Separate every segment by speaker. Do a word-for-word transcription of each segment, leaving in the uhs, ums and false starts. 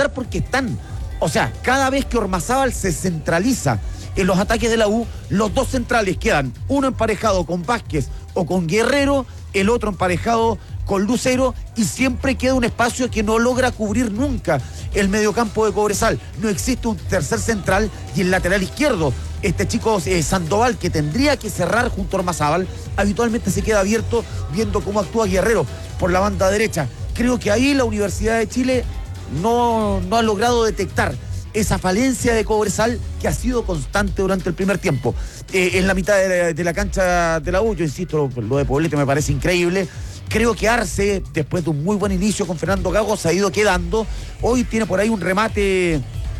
Speaker 1: estar porque están. O sea, cada vez que Ormazábal se centraliza en los ataques de la U, los dos centrales quedan, uno emparejado con Vázquez o con Guerrero, el otro emparejado con Lucero, y siempre queda un espacio que no logra cubrir nunca el mediocampo de Cobresal. No existe un tercer central, y el lateral izquierdo, este chico eh, Sandoval, que tendría que cerrar junto a Ormazábal, habitualmente se queda abierto viendo cómo actúa Guerrero por la banda derecha. Creo que ahí la Universidad de Chile no, no ha logrado detectar esa falencia de Cobresal que ha sido constante durante el primer tiempo. Eh, en la mitad de la, de la cancha de la U, yo insisto, lo, lo de Poblete me parece increíble. Creo que Arce, después de un muy buen inicio con Fernando Gago, se ha ido quedando. Hoy tiene por ahí un remate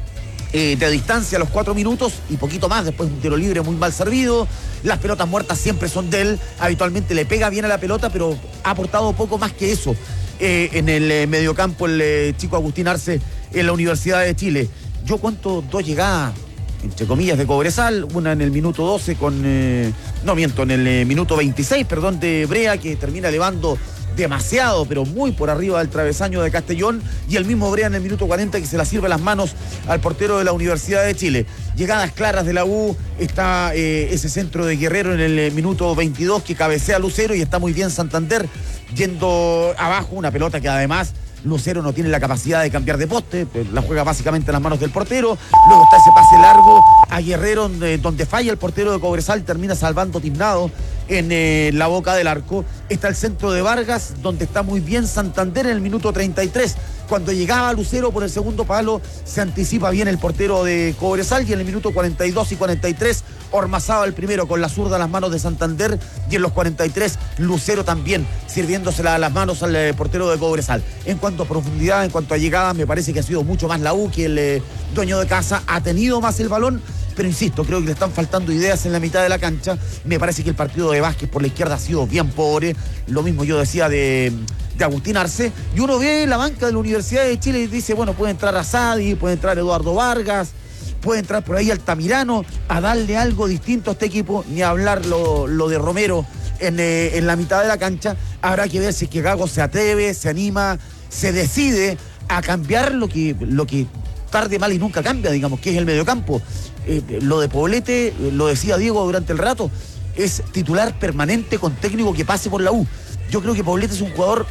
Speaker 1: eh, de distancia a los cuatro minutos y poquito más, después un tiro libre muy mal servido. Las pelotas muertas siempre son de él. Habitualmente le pega bien a la pelota, pero ha aportado poco más que eso eh, en el eh, mediocampo el eh, chico Agustín Arce en la Universidad de Chile. Yo cuento dos llegadas, entre comillas, de Cobresal, una en el minuto doce con, eh, no miento, en el eh, minuto veintiséis, perdón, de Brea, que termina elevando demasiado, pero muy por arriba del travesaño de Castellón, y el mismo Brea en el minuto cuarenta, que se la sirve las manos al portero de la Universidad de Chile. Llegadas claras de la U, está eh, ese centro de Guerrero en el eh, minuto veintidós que cabecea Lucero, y está muy bien Santander yendo abajo, una pelota que además Lucero no tiene la capacidad de cambiar de poste, la juega básicamente en las manos del portero. Luego está ese pase largo a Guerrero, donde, donde falla el portero de Cobresal, termina salvando tiznado en eh, la boca del arco. Está el centro de Vargas, donde está muy bien Santander en el minuto treinta y tres. Cuando llegaba Lucero por el segundo palo, se anticipa bien el portero de Cobresal, y en el minuto cuarenta y dos y cuarenta y tres, Ormazábal primero con la zurda a las manos de Santander, y en los cuarenta y tres, Lucero también sirviéndosela a las manos al eh, portero de Cobresal. En cuanto a profundidad, en cuanto a llegada, me parece que ha sido mucho más la U, que el eh, dueño de casa ha tenido más el balón. Pero insisto, creo que le están faltando ideas en la mitad de la cancha. Me parece que el partido de Vázquez por la izquierda ha sido bien pobre. Lo mismo yo decía de, de Agustín Arce. Y uno ve la banca de la Universidad de Chile y dice, bueno, puede entrar Asadi, puede entrar Eduardo Vargas, puede entrar por ahí Altamirano a darle algo distinto a este equipo, ni hablar lo, lo de Romero en, eh, en la mitad de la cancha. Habrá que ver si es que Gago se atreve, se anima, se decide a cambiar lo que, lo que tarde, mal y nunca cambia, digamos, que es el mediocampo. Eh, lo de Poblete, lo decía Diego durante el rato, es titular permanente con técnico que pase por la U. Yo creo que Poblete es un jugador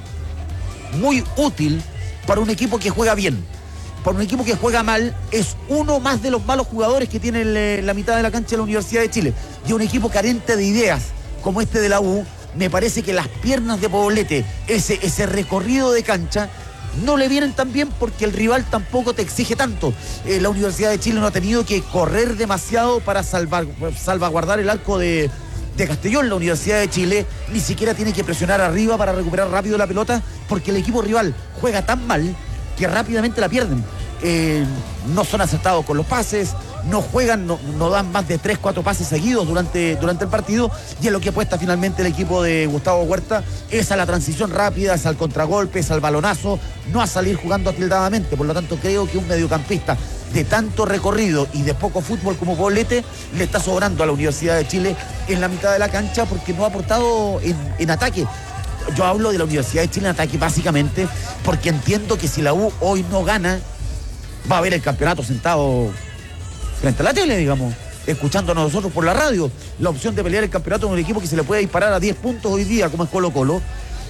Speaker 1: muy útil para un equipo que juega bien. Para un equipo que juega mal, es uno más de los malos jugadores que tiene el, la mitad de la cancha de la Universidad de Chile. Y un equipo carente de ideas como este de la U, me parece que las piernas de Poblete, ese, ese recorrido de cancha, no le vienen tan bien porque el rival tampoco te exige tanto. Eh, la Universidad de Chile no ha tenido que correr demasiado para salvar, salvaguardar el arco de, de Castellón. La Universidad de Chile ni siquiera tiene que presionar arriba para recuperar rápido la pelota, porque el equipo rival juega tan mal que rápidamente la pierden. Eh, no son acertados con los pases, no juegan, no, no dan más de tres, cuatro pases seguidos durante, durante el partido, y en lo que apuesta finalmente el equipo de Gustavo Huerta es a la transición rápida, es al contragolpe, es al balonazo, no a salir jugando atildadamente. Por lo tanto, creo que un mediocampista de tanto recorrido y de poco fútbol como Poblete le está sobrando a la Universidad de Chile en la mitad de la cancha, porque no ha aportado en, en ataque. Yo hablo de la Universidad de Chile en ataque básicamente porque entiendo que si la U hoy no gana, va a haber el campeonato sentado frente a la tele, digamos, escuchándonos nosotros por la radio. La opción de pelear el campeonato con un equipo que se le puede disparar a diez puntos hoy día, como es Colo Colo,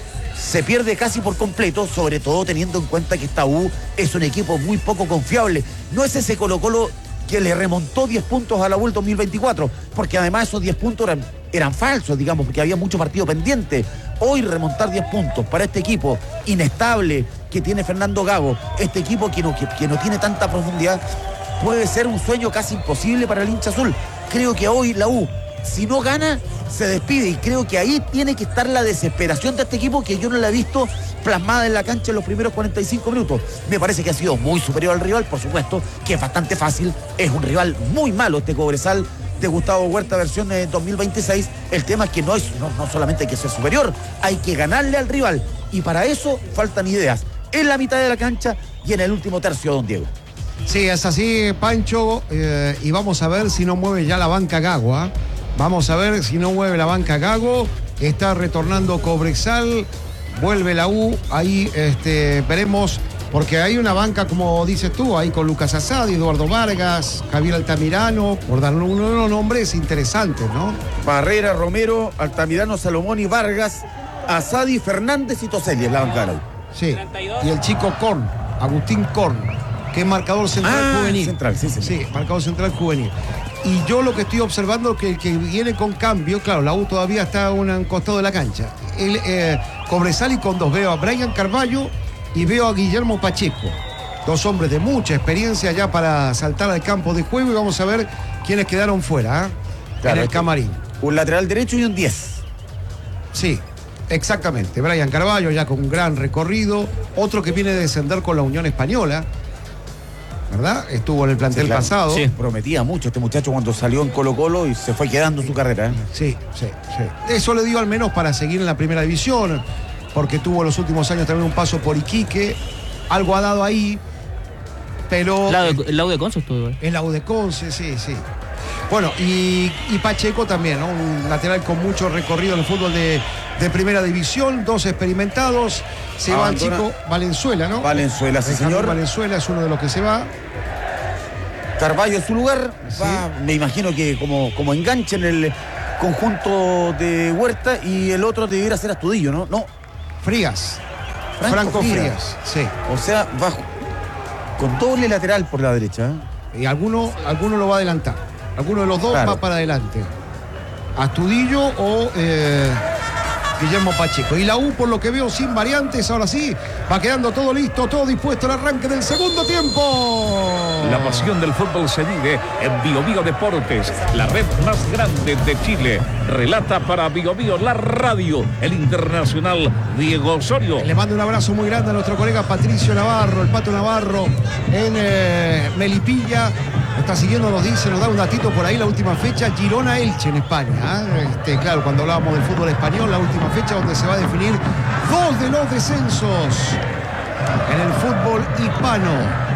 Speaker 1: se pierde casi por completo, sobre todo teniendo en cuenta que esta U es un equipo muy poco confiable. No es ese Colo Colo que le remontó diez puntos a la U el dos mil veinticuatro, porque además esos diez puntos eran, eran falsos, digamos, porque había mucho partido pendiente. Hoy remontar diez puntos para este equipo inestable que tiene Fernando Gago, este equipo que no, que, que no tiene tanta profundidad, puede ser un sueño casi imposible para el hincha azul. Creo que hoy la U, si no gana, se despide, y creo que ahí tiene que estar la desesperación de este equipo, que yo no la he visto plasmada en la cancha en los primeros cuarenta y cinco minutos. Me parece que ha sido muy superior al rival, por supuesto, que es bastante fácil, es un rival muy malo este Cobresal de Gustavo Huerta versión de dos mil veintiséis. El tema es que no, es, no, no solamente hay que ser superior, hay que ganarle al rival, y para eso faltan ideas en la mitad de la cancha y en el último tercio, don Diego.
Speaker 2: Sí, es así, Pancho, eh, y vamos a ver si no mueve ya la banca Gago, ¿eh? Vamos a ver si no mueve la banca Gago. Está retornando Cobresal, vuelve la U, ahí este, veremos Porque hay una banca, como dices tú, ahí con Lucas Asadi, Eduardo Vargas, Javier Altamirano, por dar uno de los nombres interesantes, ¿no?
Speaker 1: Barrera, Romero, Altamirano, Salomón y Vargas, Asadi, Fernández y Toselli en la bancada.
Speaker 2: Sí, y el chico Korn, Agustín Korn, que es marcador central
Speaker 1: ah,
Speaker 2: juvenil.
Speaker 1: Central, sí, sí.
Speaker 2: Sí, marcador central juvenil. Y yo lo que estoy observando es que el que viene con cambio, claro, la U todavía está a un costado de la cancha. El eh, Cobresal y con dos, veo a Brian Carballo y veo a Guillermo Pacheco. Dos hombres de mucha experiencia ya para saltar al campo de juego y vamos a ver quiénes quedaron fuera, ¿eh? Claro, en el camarín.
Speaker 1: Un lateral derecho y un diez.
Speaker 2: Sí, exactamente. Brian Carballo ya con un gran recorrido. Otro que viene de descender con la Unión Española, ¿verdad? Estuvo en el plantel sí, claro. pasado.
Speaker 1: Sí, prometía mucho este muchacho cuando salió en Colo Colo y se fue quedando su carrera, ¿eh?
Speaker 2: Sí, sí, sí. Eso le dio al menos para seguir en la primera división, porque tuvo los últimos años también un paso por Iquique. Algo ha dado ahí, pero...
Speaker 3: El lado de Conce estuvo igual.
Speaker 2: El lado de Conce, sí, sí. Bueno, y, y Pacheco también, ¿no? Un lateral con mucho recorrido en el fútbol de, de primera división, dos experimentados. Se va el chico Valenzuela, ¿no?
Speaker 1: Valenzuela, sí, señor.
Speaker 2: Valenzuela es uno de los que se va.
Speaker 1: Carballo en su lugar,
Speaker 2: sí.
Speaker 1: va, me imagino que como, como enganche en el conjunto de Huerta, y el otro debiera ser Astudillo, ¿no? No.
Speaker 2: Frías.
Speaker 1: Franco,
Speaker 2: Franco Frías.
Speaker 1: Frías,
Speaker 2: sí.
Speaker 1: O sea, va con doble lateral por la derecha, ¿eh?
Speaker 2: Y alguno, alguno lo va a adelantar. Alguno de los dos claro. va para adelante. Astudillo o eh, Guillermo Pacheco. Y la U, por lo que veo, sin variantes, ahora sí, va quedando todo listo, todo dispuesto al arranque del segundo tiempo.
Speaker 4: La pasión del fútbol se vive en Bio Bio Deportes, la red más grande de Chile. Relata para Bio Bio la radio, el internacional Diego Osorio.
Speaker 2: Le mando un abrazo muy grande a nuestro colega Patricio Navarro, el Pato Navarro, en eh, Melipilla. Está siguiendo, nos dice, nos da un datito por ahí, la última fecha, Girona-Elche en España. ¿eh? Este, claro, cuando hablábamos del fútbol español, la última fecha donde se va a definir dos de los descensos en el fútbol hispano.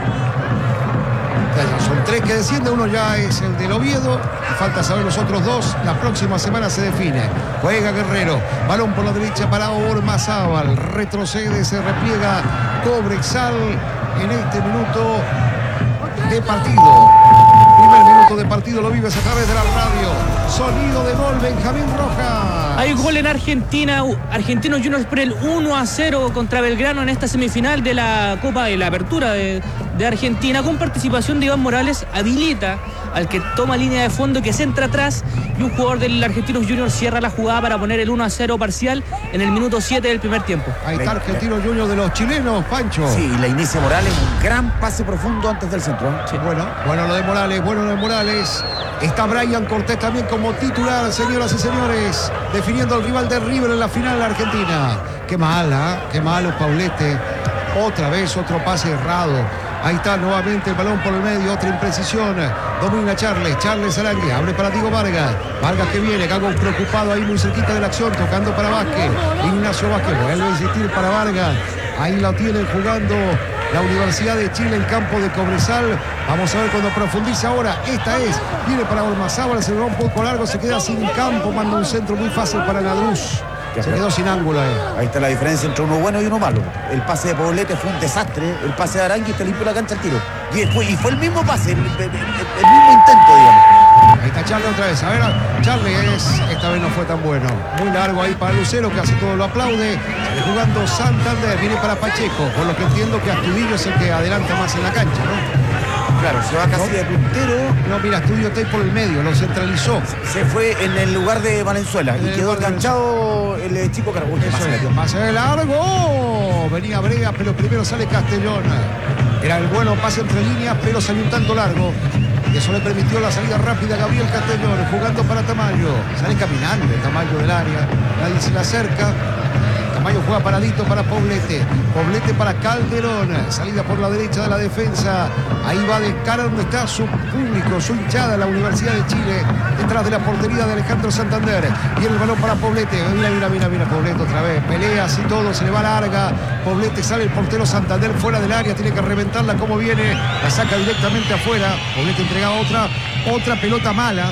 Speaker 2: Son tres que descienden, uno ya es el del Oviedo, falta saber los otros dos, la próxima semana se define. Juega Guerrero, balón por la derecha para Ormazábal, retrocede, se repliega Cobresal en este minuto de partido. Primer minuto de partido lo vives a través de la radio. Sonido de gol, Benjamín Rojas.
Speaker 3: Hay gol en Argentina. Argentinos Juniors por el uno a cero contra Belgrano en esta semifinal de la Copa de la Apertura de, de Argentina, con participación de Iván Morales. Habilita al que toma línea de fondo, que centra atrás, y un jugador del Argentinos Juniors cierra la jugada para poner el uno a cero parcial en el minuto siete del primer tiempo.
Speaker 2: Ahí está Argentinos Juniors de los chilenos, Pancho.
Speaker 1: Sí, y la inicia Morales, un gran pase profundo antes del centro.
Speaker 2: Sí. Bueno, bueno lo de Morales, bueno lo de Morales. Está Brian Cortés también como titular, señoras y señores, definiendo al rival de River en la final de la Argentina. Qué mala, ¿eh? Qué malo Paulete. Otra vez otro pase errado. Ahí está nuevamente el balón por el medio, otra imprecisión. Domina Charles, Charles Arangue, abre para Diego Vargas. Vargas que viene, Gago preocupado ahí muy cerquita de la acción, tocando para Vázquez. Ignacio Vázquez vuelve a insistir para Vargas. Ahí lo tienen jugando la Universidad de Chile en campo de Cobresal. Vamos a ver cuando profundice ahora. Esta es, viene para Ormazábal, se le va un poco largo, se queda sin campo, manda un centro muy fácil para Nadruz. Se quedó sin ángulo ahí.
Speaker 1: Ahí está la diferencia entre uno bueno y uno malo. El pase de Poblete fue un desastre. El pase de Arangui te limpió la cancha al tiro. Y fue, y fue el mismo pase, el, el, el, el mismo intento, digamos.
Speaker 2: Ahí está Charlie otra vez. A ver, Charlie es, esta vez no fue tan bueno. Muy largo ahí para Lucero, que hace todo lo aplaude. Sale jugando Santander, viene para Pacheco. Por lo que entiendo que Astudillo es el que adelanta más en la cancha, ¿no?
Speaker 1: Claro, se va casi
Speaker 2: no,
Speaker 1: de puntero.
Speaker 2: No, mira, Astudillo está ahí por el medio, lo centralizó.
Speaker 1: Se fue en el lugar de Valenzuela en y quedó enganchado el, el chico Carbón.
Speaker 2: Pase de largo. Venía Brega, pero primero sale Castellón. Era el bueno pase entre líneas, pero salió un tanto largo. Eso le permitió la salida rápida a Gabriel Castellón, jugando para Tamayo. Sale caminando el Tamayo del área. Nadie se le acerca. Tamayo juega paradito para Poblete. Poblete para Calderón. Salida por la derecha de la defensa. Ahí va de cara donde está su público, su hinchada, la Universidad de Chile. Detrás de la portería de Alejandro Santander. Viene el balón para Poblete. Mira, mira, mira, mira Poblete otra vez. Pelea así todo, se le va larga. Poblete sale el portero Santander fuera del área. Tiene que reventarla como viene. La saca directamente afuera. Poblete entrega otra. Otra pelota mala.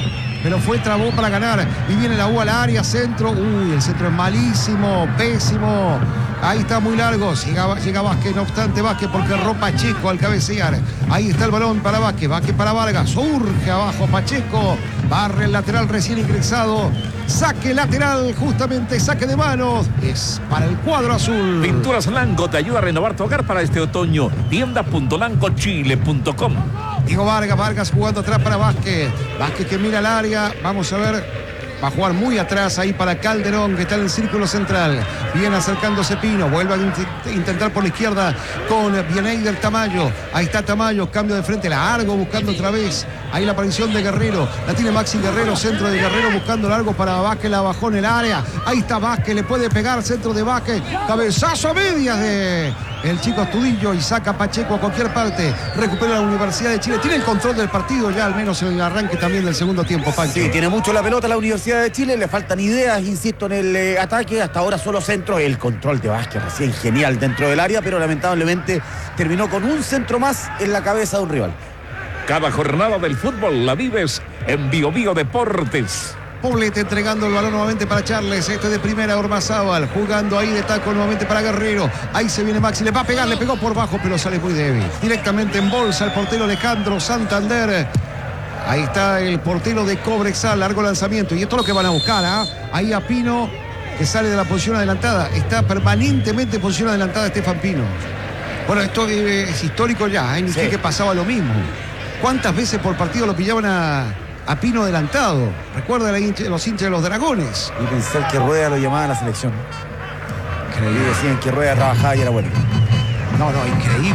Speaker 2: pero fue trabó para ganar. Y viene la U al área, centro. Uy, el centro es malísimo, pésimo. Ahí está muy largo. Llega, llega Vázquez, no obstante Vázquez porque erró Pacheco al cabecear. Ahí está el balón para Vázquez. Vázquez para Vargas. Surge abajo Pacheco. Barre el lateral recién ingresado. Saque lateral, justamente saque de manos. Es para el cuadro azul.
Speaker 4: Pinturas Lanco te ayuda a renovar tu hogar para este otoño. tienda punto lanco chile punto com.
Speaker 2: Diego Vargas, Vargas jugando atrás para Vázquez. Vázquez que mira el área. Vamos a ver. Va a jugar muy atrás ahí para Calderón, que está en el círculo central. Viene acercándose Pino. Vuelve a int- intentar por la izquierda con Bieneider Tamayo. Ahí está Tamayo, cambio de frente largo, buscando otra vez. Ahí la aparición de Guerrero. La tiene Maxi Guerrero, centro de Guerrero, buscando largo para Vázquez. La bajó en el área. Ahí está Vázquez, le puede pegar, centro de Vázquez. Cabezazo a medias de el chico Astudillo y saca Pacheco a cualquier parte. Recupera la Universidad de Chile. Tiene el control del partido ya, al menos en el arranque también del segundo tiempo, Pancho.
Speaker 1: Sí, tiene mucho la pelota la Universidad de Chile. Le faltan ideas, insisto, en el eh, ataque. Hasta ahora solo centro. El control de Vázquez recién genial dentro del área, pero lamentablemente terminó con un centro más en la cabeza de un rival.
Speaker 4: Cada jornada del fútbol la vives en Bio Bio Deportes.
Speaker 2: Poblete entregando el balón nuevamente para Charles. Este de primera, Ormazábal. Jugando ahí de taco nuevamente para Guerrero. Ahí se viene Maxi. Le va a pegar, le pegó por bajo, pero sale muy débil. Directamente en bolsa el portero Alejandro Santander. Ahí está el portero de Cobresal. Largo lanzamiento. Y esto es lo que van a buscar, ¿ah? ¿eh? Ahí a Pino, que sale de la posición adelantada. Está permanentemente en posición adelantada Estefan Pino. Bueno, esto es histórico ya. En Iquique sí. Pasaba lo mismo. ¿Cuántas veces por partido lo pillaban a, a Pino adelantado? Recuerda hincha, los hinchas de los Dragones.
Speaker 1: Y pensar que Rueda lo llamaba a la selección. Increíble. Y decían que Rueda trabajaba y era bueno.
Speaker 2: No, no, increíble.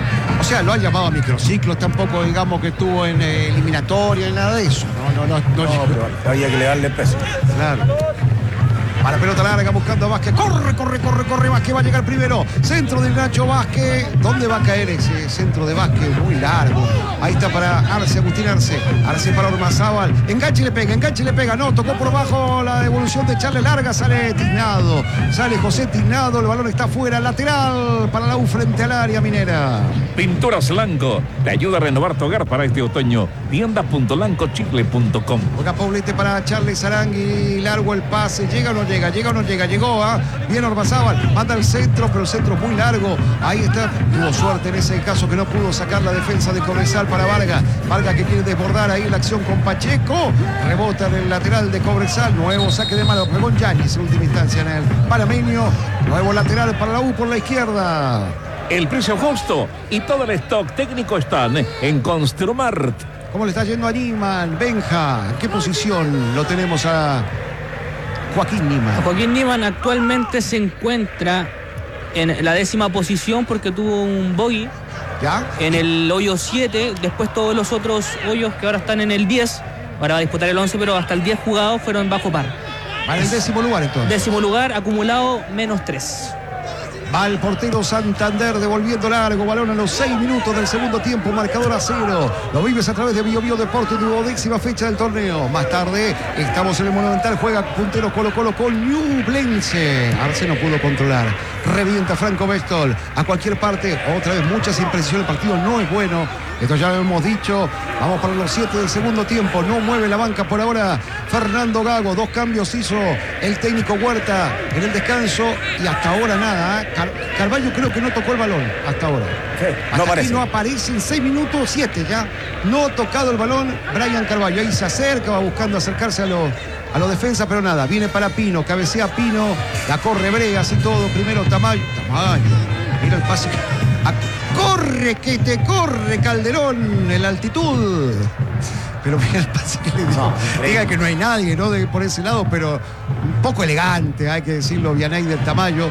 Speaker 2: O sea, lo han llamado a microciclos, tampoco digamos que estuvo en eh, eliminatoria ni nada de eso. No, no, no. No,
Speaker 1: no pero había que le darle peso.
Speaker 2: Claro. Para pelota larga buscando a Vázquez. Corre, corre, corre, corre. Vázquez va a llegar primero. Centro de Nacho Vázquez. ¿Dónde va a caer ese centro de Vázquez? Muy largo. Ahí está para Arce, Agustín Arce. Arce para Ormazábal. Enganche y le pega, enganche y le pega. No, tocó por abajo la devolución de Charles larga. Sale Tignado. Sale José Tignado. El balón está fuera. Lateral para la U frente al área minera.
Speaker 4: Pinturas Lanco te ayuda a renovar tu hogar para este otoño. tienda punto lanco chile punto com.
Speaker 2: Juega Poblete para Charles Arangui. Largo el pase. Llega o no llega. Llega, llega o no llega, llegó, ¿ah? ¿eh? Bien Ormazábal, manda el centro, pero el centro es muy largo. Ahí está, tuvo suerte en ese caso que no pudo sacar la defensa de Cobresal para Vargas. Vargas que quiere desbordar ahí la acción con Pacheco. Rebota en el lateral de Cobresal. Nuevo saque de mano, pegó Yanis en última instancia en el panameño. Nuevo lateral para la U por la izquierda.
Speaker 4: El precio justo y todo el stock técnico están en Construmart.
Speaker 2: ¿Cómo le está yendo a Niman? Benja, ¿en qué posición lo tenemos a Joaquín Niman?
Speaker 3: Joaquín Niman actualmente se encuentra en la décima posición porque tuvo un bogey.
Speaker 2: ¿Ya?
Speaker 3: En el hoyo siete, después todos los otros hoyos que ahora están en el diez, ahora va a disputar el once, pero hasta el diez jugados fueron bajo par.
Speaker 2: Va en el décimo lugar entonces.
Speaker 3: Décimo lugar, acumulado menos tres.
Speaker 2: Va el portero Santander devolviendo largo, balón a los seis minutos del segundo tiempo, marcador a cero. Lo vives a través de Bio Bio Deportes, duodécima fecha del torneo. Más tarde estamos en el Monumental, juega puntero Colo Colo con Ñublense. Arce no pudo controlar. Revienta Franco Bestol a cualquier parte. Otra vez muchas imprecisiones, el partido no es bueno. Esto ya lo hemos dicho. Vamos para los siete del segundo tiempo. No mueve la banca por ahora Fernando Gago. Dos cambios hizo el técnico Huerta en el descanso y hasta ahora nada. ¿eh? Car Carvalho creo que no tocó el balón hasta ahora.
Speaker 1: Sí,
Speaker 2: hasta
Speaker 1: no aparece.
Speaker 2: Aquí no aparece en seis minutos, siete ya. No ha tocado el balón Brian Carvalho. Ahí se acerca, va buscando acercarse a los... a los defensas, pero nada, viene para Pino, cabecea Pino, la corre Bregas y todo, primero Tamayo, Tamayo, mira el pase, a, corre que te corre Calderón, en la altitud, pero mira el pase que le dio, no, diga que no hay nadie, ¿no? De, por ese lado, pero un poco elegante, hay que decirlo, Vianey del Tamayo.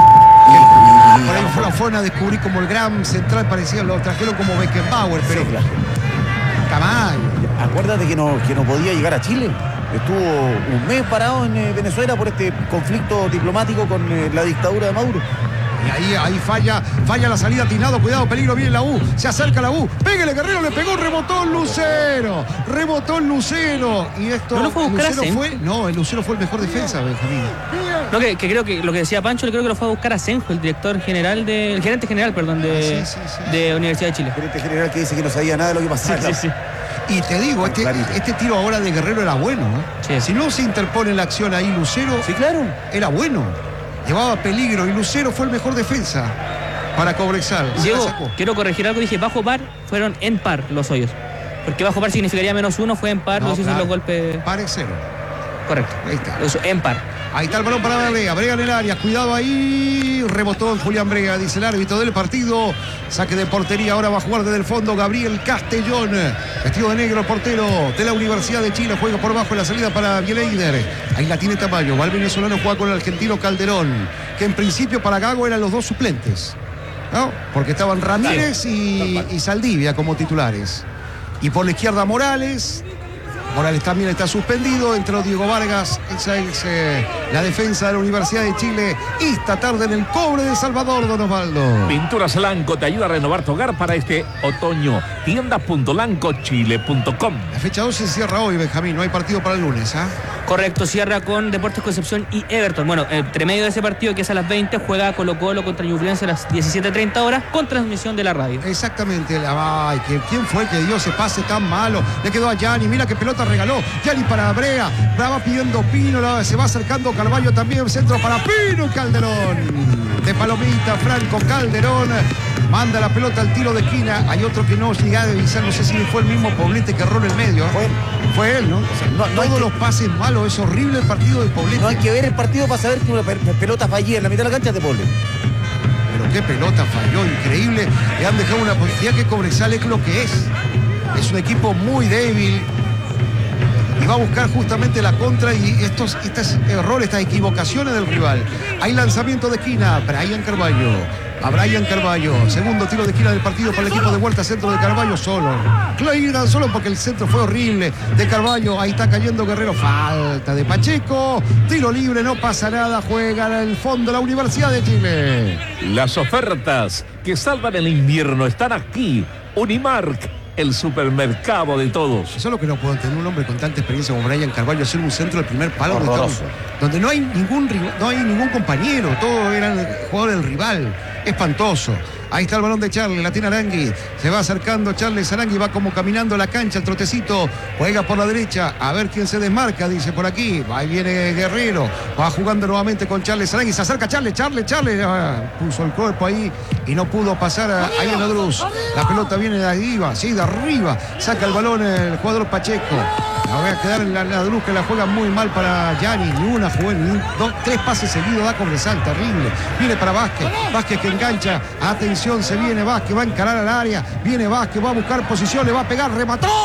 Speaker 2: Por ahí fue, fueron a descubrir como el gran central, parecía, lo trajeron como Beckenbauer, pero sí, claro. Tamayo.
Speaker 1: Acuérdate que no, que no podía llegar a Chile. Estuvo un mes parado en eh, Venezuela por este conflicto diplomático con eh, la dictadura de Maduro.
Speaker 2: Y ahí, ahí falla, falla la salida, Tignado, cuidado, peligro, viene la U, se acerca la U, pégale Guerrero, le pegó, rebotó el Lucero, rebotó el Lucero. Y esto,
Speaker 3: ¿No lo fue a buscar
Speaker 2: Lucero
Speaker 3: a
Speaker 2: fue, no, el Lucero fue el mejor defensa, Benjamín.
Speaker 3: No, que, que creo que lo que decía Pancho, creo que lo fue a buscar a Senjo, el director general de, el gerente general, perdón, de,
Speaker 2: ah, sí, sí, sí.
Speaker 3: de Universidad de Chile.
Speaker 1: El gerente general que dice que no sabía nada de lo que pasaba.
Speaker 3: Sí, sí, sí.
Speaker 2: Y te digo, este, este tiro ahora de Guerrero era bueno, ¿no?
Speaker 3: Sí.
Speaker 2: Si no se interpone la acción ahí Lucero,
Speaker 1: Sí, claro.
Speaker 2: era bueno. Llevaba peligro y Lucero fue el mejor defensa para Cobresal. Se la
Speaker 3: Diego,
Speaker 2: sacó.
Speaker 3: quiero corregir algo, dije bajo par, fueron en par los hoyos. Porque bajo par significaría menos uno, fue en par,
Speaker 2: No,
Speaker 3: los hizo
Speaker 2: claro.
Speaker 3: los golpes.
Speaker 2: Par es cero.
Speaker 3: Correcto.
Speaker 2: Ahí está.
Speaker 3: Eso, en par.
Speaker 2: Ahí está el balón para Brega. Brega en el área. Cuidado ahí. Rebotó en Julián Brega, dice el árbitro del partido. Saque de portería. Ahora va a jugar desde el fondo Gabriel Castellón. Vestido de negro, portero de la Universidad de Chile. Juega por bajo en la salida para Bielaider. Ahí la tiene Tamayo. Va el venezolano, juega con el argentino Calderón. Que en principio para Gago eran los dos suplentes, ¿no? Porque estaban Ramírez y, y Saldivia como titulares. Y por la izquierda Morales. Morales también está suspendido. Entró Diego Vargas. Esa es eh, la defensa de la Universidad de Chile. Esta tarde en el cobre de Salvador, don Osvaldo.
Speaker 4: Pinturas Lanco te ayuda a renovar tu hogar para este otoño. tiendas punto lanco chile punto com.
Speaker 2: La fecha doce se cierra hoy, Benjamín. No hay partido para el lunes, ¿ah?
Speaker 3: Correcto, cierra con Deportes Concepción y Everton. Bueno, entre medio de ese partido, que es a las veinte, juega Colo Colo contra Ñublense a las diecisiete treinta horas con transmisión de la radio.
Speaker 2: Exactamente. Ay, ¿quién fue el que dio ese pase tan malo? Le quedó a Gianni. Mira qué pelota regaló. Gianni para Brea. Brea va pidiendo Pino. Se va acercando Carvalho también. Centro para Pino y Calderón. De Palomita, Franco Calderón. Manda la pelota al tiro de esquina. Hay otro que no llega a divisar. No sé si fue el mismo Poblete que erró en el medio.
Speaker 1: Fue,
Speaker 2: Fue él, ¿no?
Speaker 1: no- no hay
Speaker 2: Todos
Speaker 1: que-
Speaker 2: los pases malos. Es horrible el partido de Poblete.
Speaker 1: No hay que ver el partido para saber que una pe- pelota fallida en la mitad de la cancha es de Poble.
Speaker 2: Pero qué pelota falló, increíble. Le han dejado una posibilidad que Cobresal es lo que es. Es un equipo muy débil. Y va a buscar justamente la contra y estos, estos errores, estas equivocaciones del rival. Hay lanzamiento de esquina. Brian Carvalho. A Brian Carvalho. Segundo tiro de esquina del partido para el equipo de vuelta. Centro de Carvalho solo. Claro, solo porque el centro fue horrible de Carvalho. Ahí está cayendo Guerrero. Falta de Pacheco. Tiro libre, no pasa nada. Juega en el fondo la Universidad de Chile.
Speaker 4: Las ofertas que salvan el invierno están aquí. Unimark, el supermercado de todos.
Speaker 2: Eso es lo que no puedo entender, un hombre con tanta experiencia como Brian Carvalho, hacer un centro del primer palo donde,
Speaker 1: Horroroso.
Speaker 2: está- donde no hay ningún rival- no hay ningún compañero, todos eran jugadores del rival. Espantoso. Ahí está el balón de Charles, la tiene Arangui. Se va acercando Charles Arangui, va como caminando la cancha, el trotecito. Juega por la derecha, a ver quién se desmarca, dice por aquí. Ahí viene Guerrero, va jugando nuevamente con Charles Arangui. Se acerca Charles, Charles, Charles. Ah, puso el cuerpo ahí y no pudo pasar a, ahí en la Druz. La pelota viene de arriba, sí, de arriba. Saca el balón el jugador Pacheco. La voy a quedar en la, la Druz, que la juega muy mal para Gianni. Ni una jugó, ni dos, tres pases seguidos da Cobresal, terrible. Viene para Vázquez, Vázquez que engancha. Atención, se viene Vázquez, va a encarar al área. Viene Vázquez, va a buscar posición, le va a pegar,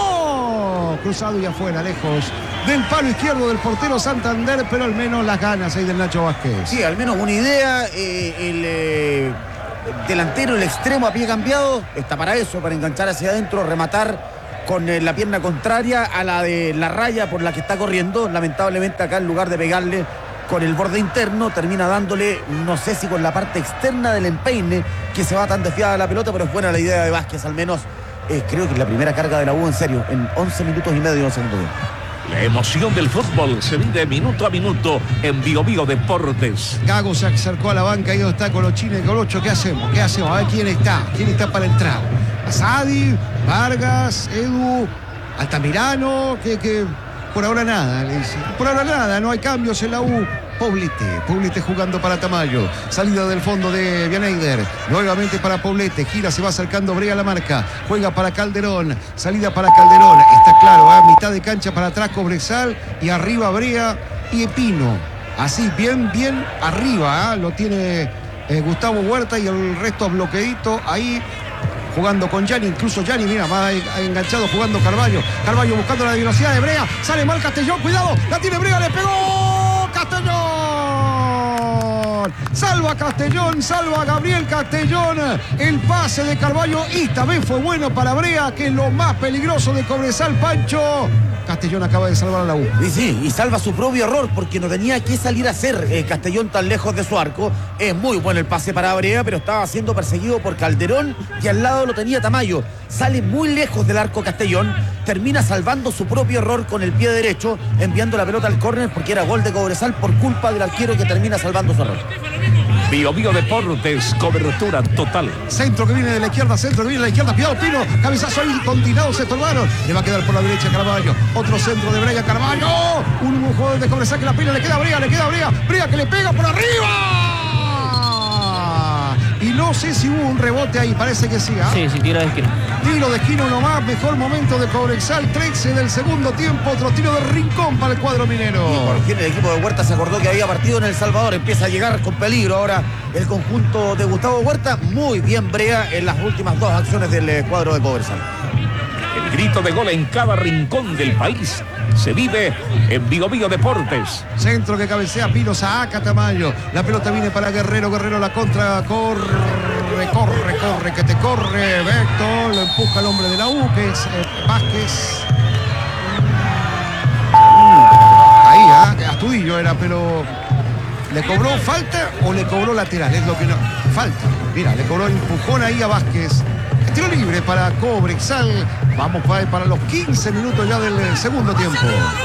Speaker 2: remató. Cruzado y afuera, lejos del palo izquierdo del portero Santander, pero al menos las ganas ahí del Nacho Vázquez.
Speaker 1: Sí, al menos una idea. eh, el eh, delantero, el extremo a pie cambiado, está para eso, para enganchar hacia adentro, rematar con eh, la pierna contraria a la de la raya por la que está corriendo. Lamentablemente acá, en lugar de pegarle con el borde interno, termina dándole, no sé si con la parte externa del empeine, que se va tan desviada la pelota, pero es buena la idea de Vázquez, al menos. Eh, creo que es la primera carga de la U, en serio, en once minutos y medio en el segundo tiempo.
Speaker 4: La emoción del fútbol se vive minuto a minuto en Bio Bio Deportes.
Speaker 2: Gago se acercó a la banca, ahí donde está Colochín y Colocho. ¿Qué hacemos? ¿Qué hacemos? A ver quién está. ¿Quién está para entrar? Asadi, Vargas, Edu, Altamirano, que, que por ahora nada, le dice. Por ahora nada, no hay cambios en la U. Poblete, Poblete jugando para Tamayo. Salida del fondo de Bianeider. Nuevamente para Poblete. Gira, se va acercando Brea a la marca. Juega para Calderón. Salida para Calderón. Está claro, a mitad de cancha para atrás Cobresal. Y arriba Brea y Pino. Así, bien, bien arriba. ¿eh? Lo tiene eh, Gustavo Huerta y el resto bloqueadito ahí. Jugando con Gianni, incluso Gianni, mira, va enganchado jugando Carvalho. Carvalho buscando la velocidad de Brea. Sale mal Castellón, cuidado, la tiene Brea, le pegó Castellón. Salva Castellón, salva Gabriel Castellón. El pase de Carvalho y esta vez fue bueno para Brea, que es lo más peligroso de Cobresal, Pancho. Castellón acaba de salvar a la U.
Speaker 1: Y sí, y salva su propio error, porque no tenía que salir a hacer eh, Castellón tan lejos de su arco. Es muy bueno el pase para Brea, pero estaba siendo perseguido por Calderón y al lado lo tenía Tamayo. Sale muy lejos del arco Castellón, termina salvando su propio error con el pie derecho, enviando la pelota al córner porque era gol de Cobresal por culpa del arquero que termina salvando su error.
Speaker 4: Bio Bio Deportes, cobertura total.
Speaker 2: Centro que viene de la izquierda, centro que viene de la izquierda. Cuidado, Pino. Cabezazo ahí, continuado, se estorbaron. Le va a quedar por la derecha Carvalho. Otro centro de Brian Carvalho. Un, un jugador de Cobresal que la pila. Le queda Brea, le queda Brea. Brea que le pega por arriba. Y no sé si hubo un rebote ahí, parece que sí. ¿eh?
Speaker 3: Sí, sí, tiro de esquina.
Speaker 2: Tiro de esquina uno más, mejor momento de Cobresal, trece del segundo tiempo, otro tiro de Rincón para el cuadro minero.
Speaker 1: Y por fin el equipo de Huerta se acordó que había partido en El Salvador, empieza a llegar con peligro ahora el conjunto de Gustavo Huerta. Muy bien Brea en las últimas dos acciones del eh, cuadro de Cobresal.
Speaker 4: El grito de gol en cada rincón del país se vive en Bio Bio Deportes.
Speaker 2: Centro que cabecea Pino, saca Tamayo. La pelota viene para Guerrero, Guerrero la contra, corre, corre, corre, que te corre. Vector, lo empuja el hombre de la U, que es eh, Vázquez. Ahí, ¿ah? ¿eh? Astudillo era, pero ¿le cobró falta o le cobró lateral? Es lo que no. Falta. Mira, le cobró empujón ahí a Vázquez. Tiro libre para Cobresal. Vamos para, para los quince minutos ya del segundo tiempo.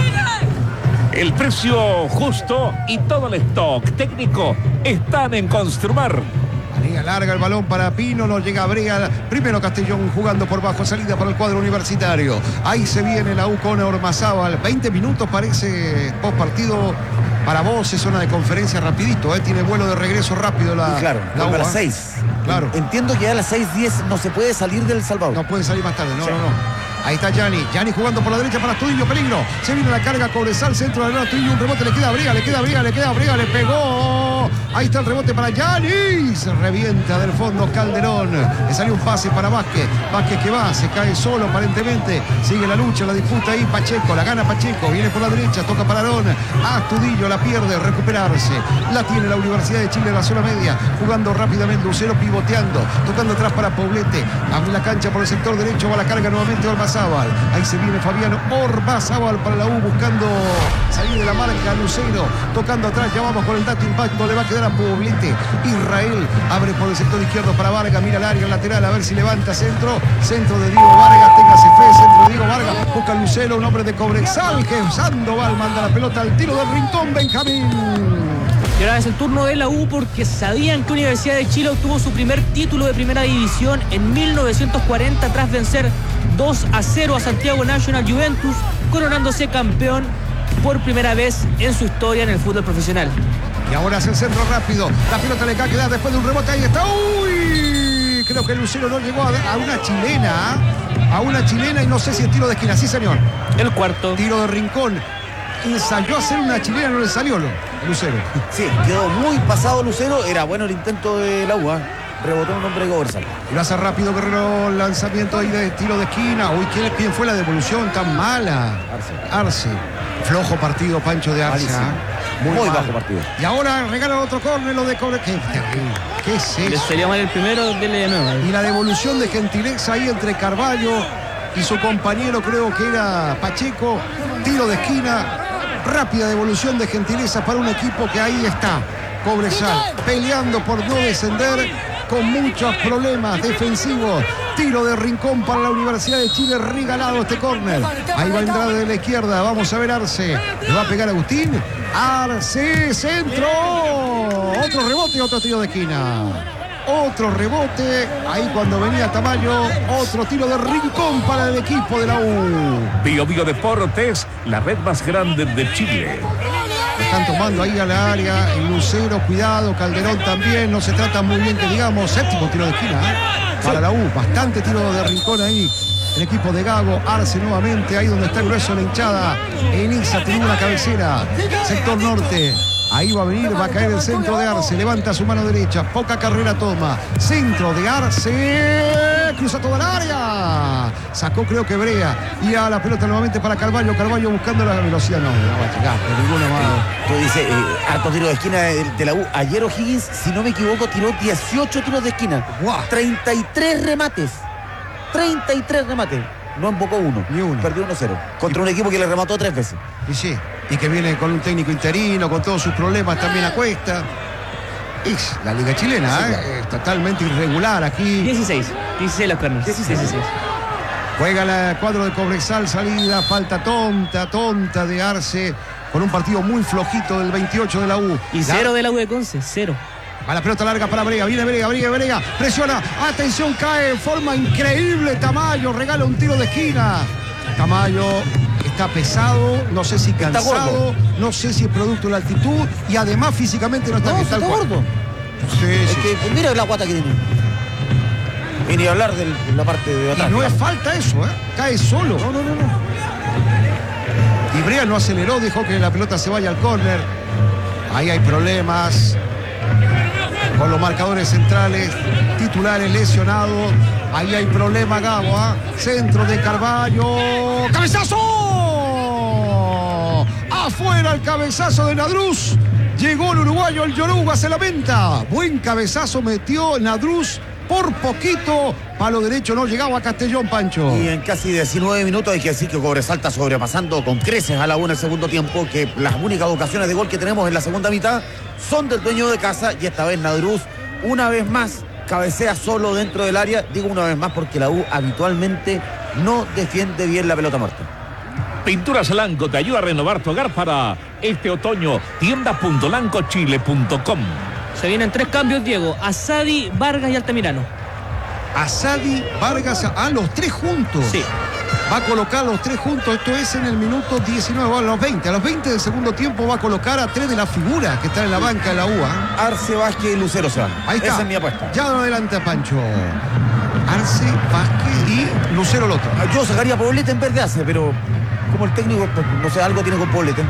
Speaker 4: El precio justo y todo el stock técnico están en Construmar.
Speaker 2: María larga el balón para Pino, no llega Brea. Primero Castellón jugando por bajo, salida para el cuadro universitario. Ahí se viene la U con Ormazábal. veinte minutos parece post partido. Para vos es zona de conferencia rapidito, ¿eh? Tiene vuelo de regreso rápido la,
Speaker 1: y claro,
Speaker 2: la U,
Speaker 1: a las
Speaker 2: ¿eh?
Speaker 1: seis.
Speaker 2: Claro.
Speaker 1: Entiendo que a las seis diez no se puede salir del Salvador.
Speaker 2: No puede salir más tarde, no,
Speaker 1: sí.
Speaker 2: no, no. Ahí está Gianni, Gianni jugando por la derecha para Astudillo, peligro. Se viene la carga, Cobresal, centro de la Astudillo, un rebote, le queda a Brea, le queda a Brea, le queda a Brea, le pegó. Ahí está el rebote para Gianni. Se revienta del fondo Calderón. Le salió un pase para Vázquez. Vázquez que va, se cae solo aparentemente. Sigue la lucha, la disputa ahí Pacheco, la gana Pacheco, viene por la derecha, toca para Arón. Astudillo la pierde, recuperarse. La tiene la Universidad de Chile en la zona media, jugando rápidamente, Lucero pivoteando, tocando atrás para Poblete. Abre la cancha por el sector derecho, va la carga nuevamente Ormazábal. Ahí se viene Fabiano Ormazábal para la U, buscando salir de la marca. Lucero tocando atrás, ya vamos con el dato impacto, le va a quedar a Poblete. Israel abre por el sector izquierdo para Vargas, mira el área lateral a ver si levanta centro, centro de Diego Vargas, téngase fe, centro de Diego Vargas, busca Lucero, un hombre de Cobresal, que Sandoval manda la pelota al tiro del Rincón, Benjamín.
Speaker 3: Y ahora es el turno de la U porque sabían que Universidad de Chile obtuvo su primer título de primera división en mil novecientos cuarenta tras vencer dos a cero a Santiago National Juventus, coronándose campeón por primera vez en su historia en el fútbol profesional.
Speaker 2: Y ahora es el centro rápido, la pelota le cae, queda después de un rebote, ahí está, uy, creo que Lucero no llegó a, a una chilena, a una chilena y no sé si es tiro de esquina, sí señor.
Speaker 3: El cuarto.
Speaker 2: Tiro de Rincón. Ensayó a hacer una chilena, no le salió Lucero.
Speaker 1: Sí, quedó muy pasado Lucero. Era bueno el intento de la U. ¿eh? Rebotó un hombre de Cobresal.
Speaker 2: Y lo hace rápido Guerrero, lanzamiento ahí de tiro de esquina. Uy, ¿quién, quién fue la devolución tan mala?
Speaker 1: Arce.
Speaker 2: Arce. Flojo partido, Pancho de Arce.
Speaker 1: Malísimo.
Speaker 2: Muy,
Speaker 1: Muy
Speaker 2: mal.
Speaker 1: bajo partido.
Speaker 2: Y ahora regalan otro córner, lo de Cobre. Qué terrible. ¿Qué es
Speaker 3: Le
Speaker 2: eso?
Speaker 3: sería mal el primero, dele de nuevo.
Speaker 2: Y la devolución de gentileza ahí entre Carvalho y su compañero, creo que era Pacheco. Tiro de esquina. Rápida devolución de gentileza para un equipo que ahí está. Cobresal peleando por no descender, con muchos problemas defensivos. Tiro de Rincón para la Universidad de Chile, regalado este córner. Ahí va a entrar de la izquierda, vamos a ver Arce. ¿Le va a pegar Agustín? Arce, centro. Otro rebote y otro tiro de esquina. Otro rebote, ahí cuando venía Tamayo, otro tiro de Rincón para el equipo de la U.
Speaker 4: Bio Bio Deportes, la red más grande de Chile.
Speaker 2: Están tomando ahí a la área, el Lucero, cuidado, Calderón también, no se trata muy bien que digamos, séptimo tiro de esquina, ¿eh? Para la U, bastante tiro de Rincón ahí. El equipo de Gago, Arce nuevamente, ahí donde está el grueso de la hinchada. Eniza tiene una cabecera, sector norte. Ahí va a venir, va a caer el centro de Arce, levanta su mano derecha, poca carrera toma, centro de Arce, cruza toda el área, sacó creo que Brea, y a la pelota nuevamente para Carvalho, Carvalho buscando la velocidad, no, no va a llegar, de ninguna manera.
Speaker 1: Tú dices, eh, harto tiro de esquina de, de la U. Ayer O'Higgins, si no me equivoco, tiró dieciocho tiros de esquina,
Speaker 2: Guau.
Speaker 1: treinta y tres remates, treinta y tres remates. No embocó uno,
Speaker 2: Ni uno.
Speaker 1: perdió uno cero, contra un equipo que le remató tres veces.
Speaker 2: Y sí, y que viene con un técnico interino, con todos sus problemas también a cuesta. Es la liga chilena, ¿eh? Es totalmente irregular aquí.
Speaker 3: dieciséis. dieciséis los corners.
Speaker 1: dieciséis.
Speaker 3: dieciséis.
Speaker 2: Juega la cuadro de Cobresal, salida, falta tonta, tonta de Arce, con un partido muy flojito del veintiocho de la U.
Speaker 3: Y
Speaker 2: La-
Speaker 3: cero de la U de Conce, cero.
Speaker 2: A la pelota larga para Brega, viene Brega, Brega, Brega, presiona, atención, cae en forma increíble Tamayo, regala un tiro de esquina. Tamayo está pesado, no sé si cansado, no sé si es producto de la altitud y además físicamente no está,
Speaker 1: No,
Speaker 2: que
Speaker 1: está
Speaker 2: tal cual.
Speaker 1: gordo.
Speaker 2: Sí,
Speaker 1: Es
Speaker 2: sí.
Speaker 1: que mira la guata que tiene. Y ni hablar de la parte de atrás.
Speaker 2: Y no es
Speaker 1: digamos.
Speaker 2: falta eso, ¿eh? Cae solo.
Speaker 1: No, no, no, no.
Speaker 2: Y Brega no aceleró, dejó que la pelota se vaya al córner. Ahí hay problemas con los marcadores centrales, titulares lesionados. Ahí hay problema, Gabo, ¿ah? Centro de Carvalho. ¡Cabezazo! Afuera el cabezazo de Nadruz. Llegó el uruguayo, el Yoruba se lamenta. Buen cabezazo metió Nadruz. Por poquito, palo derecho no llegaba a Castellón, Pancho.
Speaker 1: Y en casi diecinueve minutos hay que decir que Cobresal está sobrepasando con creces a la U en el segundo tiempo, que las únicas ocasiones de gol que tenemos en la segunda mitad son del dueño de casa y esta vez Nadruz una vez más cabecea solo dentro del área. Digo una vez más porque la U habitualmente no defiende bien la pelota muerta.
Speaker 4: Pinturas Lanco te ayuda a renovar tu hogar para este otoño. tienda punto lanco chile punto com.
Speaker 3: Se vienen tres cambios, Diego. Asadi, Vargas y Altamirano.
Speaker 2: Asadi, Vargas, a los tres juntos.
Speaker 3: Sí.
Speaker 2: Va a colocar a los tres juntos, esto es en el minuto diecinueve, a los veinte. A los veinte del segundo tiempo va a colocar a tres de las figuras que están en la banca de la U. ¿eh?
Speaker 1: Arce, Vázquez y Lucero se van.
Speaker 2: Ahí está.
Speaker 1: Esa es mi apuesta.
Speaker 2: Ya lo adelanta Pancho. Arce, Vázquez y Lucero el otro.
Speaker 1: Yo sacaría a Poblete en vez de Arce, pero como el técnico, no sé, algo tiene con Poblete.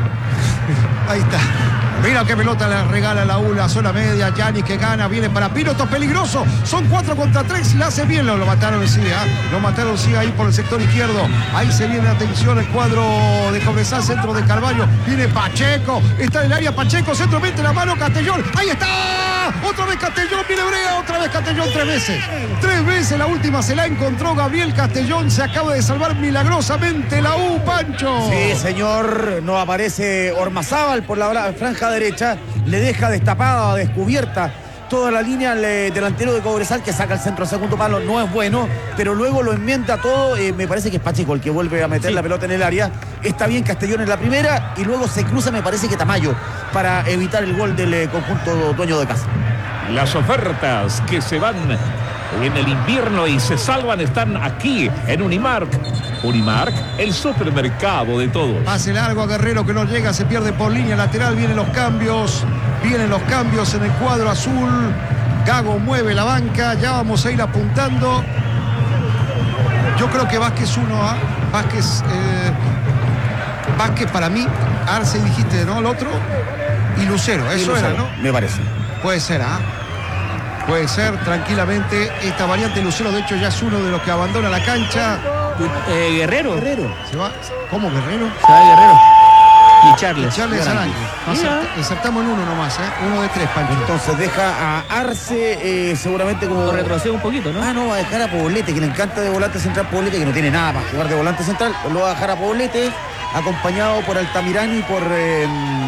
Speaker 2: Ahí está. Mira qué pelota le regala la U, la zona media. Yanis que gana, viene para Pino, esto es peligroso. Son cuatro contra tres, la hace bien. Lo, lo mataron sí, ¿eh? Lo mataron sí ahí por el sector izquierdo. Ahí se viene, atención, el cuadro de Cobresal, centro de Carvalho. Viene Pacheco, está en el área Pacheco, centro, mete la mano Castellón. Ahí está. Otra vez Castellón, viene Brega, otra vez Castellón, tres veces. Tres veces, la última se la encontró Gabriel Castellón. Se acaba de salvar milagrosamente la U, Pancho.
Speaker 1: Sí, señor, no aparece Ormazábal por la franja derecha, le deja destapada, descubierta toda la línea al eh, delantero de Cobresal, que saca el centro al segundo palo, no es bueno, pero luego lo enmienda todo. Eh, me parece que es Pacheco el que vuelve a meter sí. la pelota en el área. Está bien Castellón en la primera y luego se cruza, me parece que Tamayo, para evitar el gol del eh, conjunto dueño de casa.
Speaker 4: Las ofertas que se van en el invierno y se salvan están aquí en Unimark. Unimark, el supermercado de todos.
Speaker 2: Pase largo a Guerrero que no llega, se pierde por línea lateral, vienen los cambios, vienen los cambios en el cuadro azul. Gago mueve la banca, ya vamos a ir apuntando. Yo creo que Vázquez uno a Vázquez, eh, Vázquez para mí, Arce dijiste, ¿no? El otro, y Lucero, eso
Speaker 1: y Lucero,
Speaker 2: era, ¿no?
Speaker 1: Me parece.
Speaker 2: Puede ser, ¿ah? ¿eh? Puede ser tranquilamente esta variante. Lucero, de hecho, ya es uno de los que abandona la cancha.
Speaker 3: Eh, Guerrero.
Speaker 1: Guerrero.
Speaker 2: ¿Se va? ¿Cómo Guerrero?
Speaker 3: Se va Guerrero. Y Charles.
Speaker 2: Y Charles Aranque. Insertamos en uno nomás, ¿eh? Uno de tres, Pancho.
Speaker 1: Entonces deja a Arce, eh, seguramente como...
Speaker 3: Lo retrocede un poquito, ¿no?
Speaker 1: Ah, no, va a dejar a Poblete, que le encanta de volante central Poblete, que no tiene nada para jugar de volante central. Lo va a dejar a Poblete, acompañado por Altamirano y por... Eh,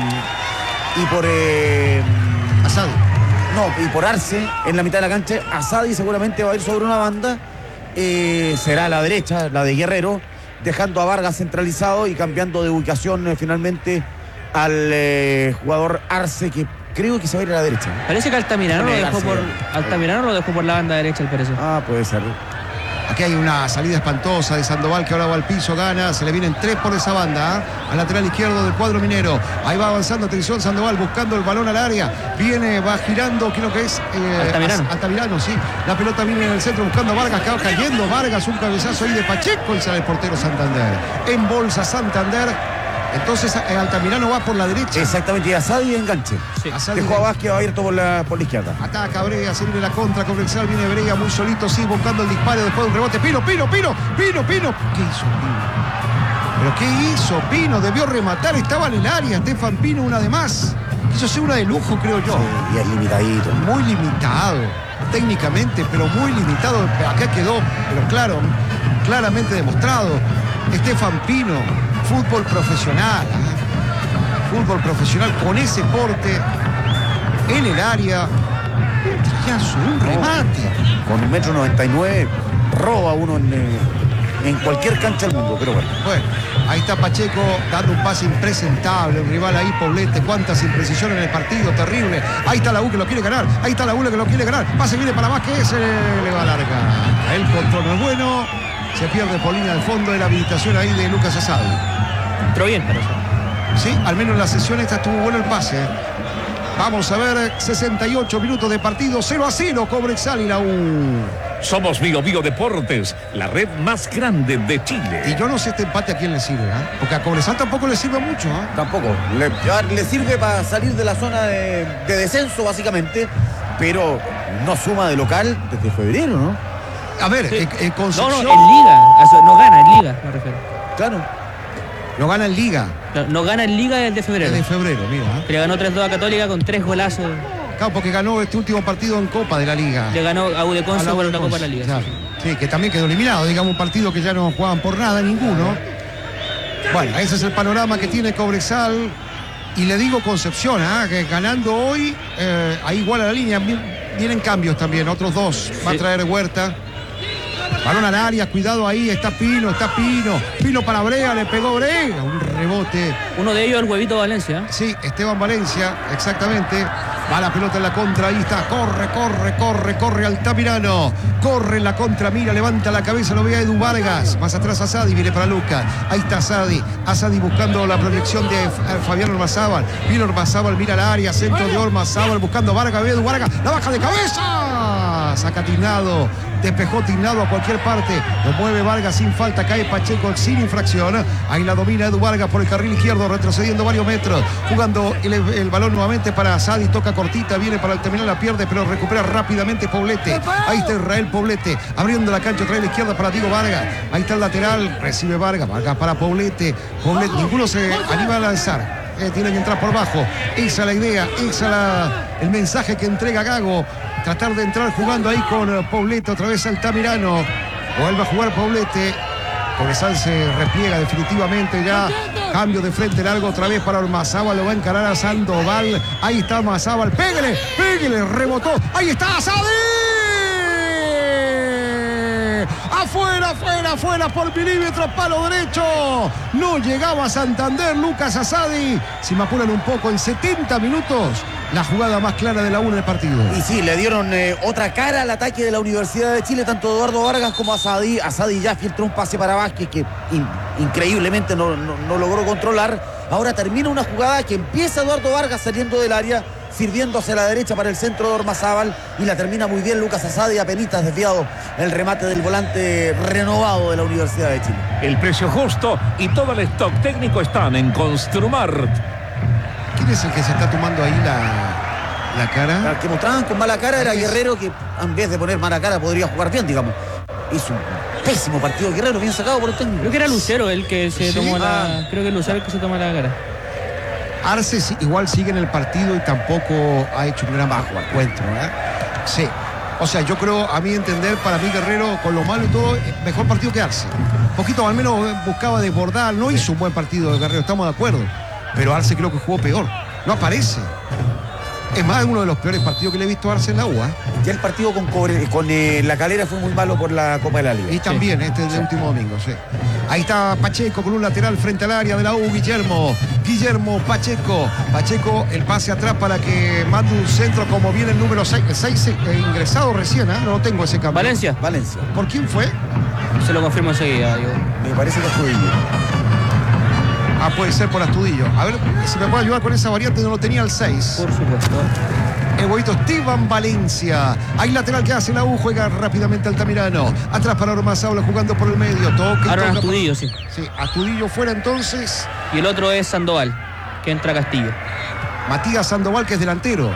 Speaker 1: y por... Eh,
Speaker 2: Asadi.
Speaker 1: No, y por Arce en la mitad de la cancha. Asadi seguramente va a ir sobre una banda. Eh, será a la derecha, la de Guerrero, dejando a Vargas centralizado y cambiando de ubicación eh, finalmente al eh, jugador Arce, que creo que se va a ir a la derecha.
Speaker 3: Parece que Altamirano lo dejó por Altamirano lo dejó por la banda derecha, al parecer.
Speaker 1: Ah, puede ser.
Speaker 2: Aquí hay una salida espantosa de Sandoval, que ahora va al piso, gana, se le vienen tres por esa banda, ¿eh? Al lateral izquierdo del cuadro minero. Ahí va avanzando, atención, Sandoval buscando el balón al área. Viene, va girando, creo que es eh,
Speaker 3: Altamirano.
Speaker 2: Altamirano, sí. La pelota viene en el centro buscando a Vargas, acaba cayendo Vargas, un cabezazo ahí de Pacheco, y sale el portero Santander. En bolsa Santander. Entonces eh, Altamirano va por la derecha.
Speaker 1: Exactamente, y Asadi enganche.
Speaker 2: Sí.
Speaker 1: Dejó a Vázquez abierto por la, por la izquierda.
Speaker 2: Ataca Brega, se viene la contra, Cobresal, viene Brega muy solito, sí, buscando el disparo después de un rebote. Pino, Pino, Pino, Pino, Pino. ¿Qué hizo Pino? ¿Pero qué hizo Pino? Debió rematar, estaba en el área. Estefan Pino, una de más. Quiso ser una de lujo, creo yo.
Speaker 1: Sí, y es limitadito.
Speaker 2: Muy limitado, técnicamente, pero muy limitado. Acá quedó, pero claro, claramente demostrado. Estefan Pino, fútbol profesional, ¿eh? Fútbol profesional con ese porte en el área. Un trillazo, un remate.
Speaker 1: Con un metro noventa y nueve, roba uno en, eh, en cualquier cancha del mundo, pero bueno.
Speaker 2: Bueno, ahí está Pacheco dando un pase impresentable, el rival ahí, Poblete, cuántas imprecisiones en el partido, terrible. Ahí está la U que lo quiere ganar, ahí está la U que lo quiere ganar, pase viene para Vázquez, se le va larga. El control no es bueno, se pierde por línea de fondo de la habilitación ahí de Lucas Asadi.
Speaker 3: Entró bien, pero
Speaker 2: Sí, al menos en la sesión esta estuvo bueno el pase. Vamos a ver, sesenta y ocho minutos de partido, cero a cero, Cobresal y la U.
Speaker 4: Somos Bio Bio Deportes, la red más grande de Chile.
Speaker 2: Y yo no sé este empate a quién le sirve, ¿eh? Porque a Cobresal tampoco le sirve mucho, ¿eh?
Speaker 1: Tampoco. Le, ya le sirve para salir de la zona de, de descenso, básicamente, pero no suma de local desde febrero, ¿no?
Speaker 2: A ver,
Speaker 3: Sí.
Speaker 2: eh, eh, Concepción...
Speaker 3: no, no, en Liga. Eso, no gana en Liga, me refiero.
Speaker 1: Claro.
Speaker 2: No gana en Liga,
Speaker 3: No, no gana en Liga desde febrero.
Speaker 2: desde febrero, mira. ¿eh?
Speaker 3: Que le ganó tres dos a Católica con tres golazos.
Speaker 2: Claro, porque ganó este último partido en Copa de la Liga.
Speaker 3: Le ganó a U de
Speaker 2: A
Speaker 3: Conce
Speaker 2: la
Speaker 3: por
Speaker 2: U de
Speaker 3: una Copa
Speaker 2: Conce,
Speaker 3: de la Liga.
Speaker 2: claro.
Speaker 3: Sí.
Speaker 2: Sí, que también quedó eliminado, digamos, un partido que ya no jugaban por nada, ninguno. Bueno, ese es el panorama que tiene Cobresal. Y le digo Concepción, ¿eh? Que ganando hoy, eh, ahí igual a la línea, vienen cambios también, otros dos. Va a
Speaker 3: Sí.
Speaker 2: traer Huerta. Balón al área, cuidado ahí, está Pino, está Pino. Pino para Brea, le pegó Brea. Un rebote.
Speaker 3: Uno de ellos el Huevito Valencia.
Speaker 2: Sí, Esteban Valencia, exactamente. Va la pelota en la contra, ahí está. Corre, corre, corre, corre Altamirano. Corre en la contra, mira, levanta la cabeza, lo ve a Edu Vargas. Más atrás Asadi, viene para Lucas. Ahí está Asadi. Asadi buscando la proyección de Fabián Ormazábal. Viene Ormazábal, mira el área, centro de Ormazábal, buscando a Vargas, ve a Edu Vargas. La baja de cabeza. Saca Tignado. Despejó Tignado a cualquier parte. Lo mueve Vargas sin falta. Cae Pacheco sin infracción. Ahí la domina Edu Vargas por el carril izquierdo, retrocediendo varios metros. Jugando el, el balón nuevamente para Asadi. Toca cortita, viene para el terminal, la pierde, pero recupera rápidamente Poblete. Ahí está Israel Poblete. Abriendo la cancha, trae la izquierda para Diego Vargas. Ahí está el lateral. Recibe Vargas. Vargas para Poblete. Poblete. Ninguno se anima a lanzar. Eh, tiene que entrar por bajo. Esa es la idea. Esa es la, el mensaje que entrega Gago. Tratar de entrar jugando ahí con uh, Poblete, otra vez Altamirano. Vuelve a jugar Poblete. Cobresal se repliega definitivamente ya. Cambio de frente largo otra vez para Ormazábal. Lo va a encarar a Sandoval. Ahí está Ormazábal. Pégale, pégale, rebotó. Ahí está Asadi. Afuera, afuera, afuera por milímetros, palo derecho. No llegaba a Santander Lucas Asadi. Si me apuran un poco, en setenta minutos, la jugada más clara de la U en el partido.
Speaker 1: Y sí, le dieron eh, otra cara al ataque de la Universidad de Chile, tanto Eduardo Vargas como Asadi. Asadi ya filtró un pase para Vázquez que in, increíblemente no, no, no logró controlar. Ahora termina una jugada que empieza Eduardo Vargas saliendo del área, sirviendo hacia la derecha para el centro de Ormazábal, y la termina muy bien Lucas Asadi, apenitas desviado el remate del volante renovado de la Universidad de Chile.
Speaker 4: El precio justo y todo el stock técnico están en Construmart.
Speaker 2: ¿Quién es el que se está tomando ahí la, la cara?
Speaker 1: El que mostraban con mala cara era Guerrero, que en vez de poner mala cara podría jugar bien, digamos. Hizo un pésimo partido Guerrero, bien sacado por el técnico.
Speaker 3: Creo que era Lucero el que se
Speaker 2: ¿Sí?
Speaker 3: tomó la.
Speaker 1: Ah.
Speaker 3: Creo que es Lucero el que se toma la cara.
Speaker 2: Arce sí, igual sigue en el partido y tampoco ha hecho un gran bajo encuentro, ¿eh? Sí. O sea, yo creo, a mi entender, para mí Guerrero, con lo malo y todo, mejor partido que Arce. Un poquito al menos buscaba desbordar, no hizo un buen partido de Guerrero, estamos de acuerdo. Pero Arce creo que jugó peor. No aparece. Es más, uno de los peores partidos que le he visto a Arce en la U, ¿eh?
Speaker 1: Ya el partido con, Cobre, con eh, la Calera fue muy malo por la Copa de la Liga.
Speaker 2: Y también este del último domingo, sí. Ahí está Pacheco con un lateral frente al área de la U, Guillermo. Guillermo Pacheco. Pacheco, el pase atrás para que mande un centro como viene el número seis. seis eh, ingresado recién, ¿eh? No lo tengo ese cambio.
Speaker 3: Valencia.
Speaker 1: Valencia.
Speaker 2: ¿Por quién fue?
Speaker 3: Se lo confirmo enseguida. Digo.
Speaker 1: Me parece que fue Guillermo.
Speaker 2: Ah, puede ser por Astudillo. A ver si me puede ayudar con esa variante, no lo tenía el seis.
Speaker 3: Por supuesto.
Speaker 2: El huevito Esteban Valencia. Hay lateral que hace la U, juega rápidamente Altamirano. Atrás para Ormazábal jugando por el medio. Toque,
Speaker 3: Ahora
Speaker 2: toca
Speaker 3: Astudillo,
Speaker 2: por...
Speaker 3: sí.
Speaker 2: Sí, Astudillo fuera entonces.
Speaker 3: Y el otro es Sandoval, que entra a Castillo.
Speaker 2: Matías Sandoval, que es delantero.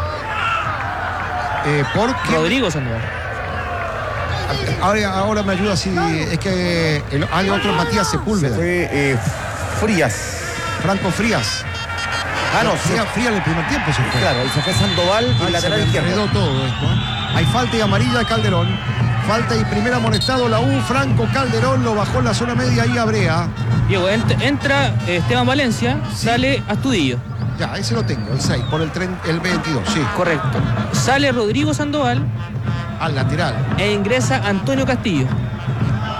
Speaker 2: Eh, porque...
Speaker 3: Rodrigo Sandoval.
Speaker 2: Ahora, ahora me ayuda si es que el, hay otro Matías Sepúlveda.
Speaker 1: Fue eh, Frías.
Speaker 2: Franco Frías.
Speaker 1: Ah, no,
Speaker 2: Frías,
Speaker 1: sí.
Speaker 2: Frías en el primer tiempo se fue.
Speaker 1: Claro, y se fue Sandoval y
Speaker 2: Ay,
Speaker 1: el lateral
Speaker 2: se me enredó
Speaker 1: izquierdo.
Speaker 2: todo esto, ¿eh? Hay falta y amarilla de Calderón. Falta y primer amonestado la U. Franco Calderón lo bajó en la zona media y Abrea.
Speaker 3: Diego, ent- entra Esteban Valencia,
Speaker 2: Sí.
Speaker 3: sale Astudillo.
Speaker 2: Ya, ese lo tengo, el seis, por el, tren, el veintidós, sí.
Speaker 3: Correcto. Sale Rodrigo Sandoval
Speaker 2: Al lateral.
Speaker 3: e ingresa Antonio Castillo.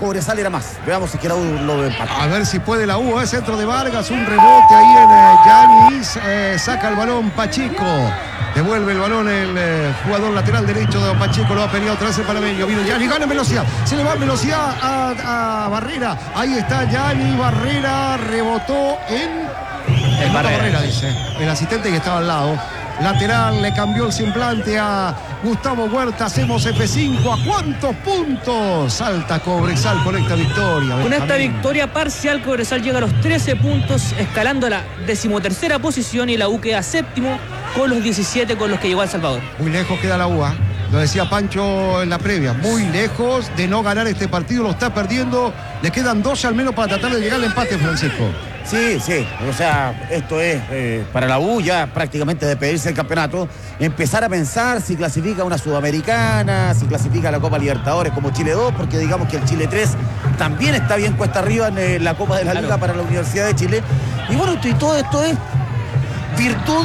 Speaker 1: Cobresal era más. Veamos si que la U lo empata.
Speaker 2: A ver si puede la U, ¿eh? Centro de Vargas, un rebote ahí en eh, Yanis, eh, saca el balón Pacheco. Devuelve el balón el eh, jugador lateral derecho de Pacheco, lo ha peleado otra vez el panameño. Vino Yanis, gana velocidad, se le va velocidad a, a Barrera. Ahí está Yanis, Barrera rebotó en...
Speaker 3: El
Speaker 2: en
Speaker 3: Barrera.
Speaker 2: Barrera, dice el asistente que estaba al lado. Lateral, le cambió el semblante a Gustavo Huerta. Hacemos F cinco. ¿A cuántos puntos? Salta Cobresal con esta victoria.
Speaker 3: Con esta
Speaker 2: Benjamín.
Speaker 3: victoria parcial, Cobresal llega a los trece puntos, escalando a la decimotercera posición, y la U queda séptimo con los diecisiete con los que llegó a El Salvador.
Speaker 2: Muy lejos queda la U, ¿eh? Lo decía Pancho en la previa. Muy lejos de no ganar este partido. Lo está perdiendo. Le quedan doce al menos para tratar de llegar al empate, Francisco.
Speaker 1: Sí, sí, o sea, esto es eh, para la U ya prácticamente despedirse del campeonato, empezar a pensar si clasifica a una Sudamericana, si clasifica a la Copa Libertadores como Chile dos, porque digamos que el Chile tres también está bien cuesta arriba en eh, la Copa de la
Speaker 3: Claro.
Speaker 1: Liga para la Universidad de Chile. Y bueno, y todo esto es virtud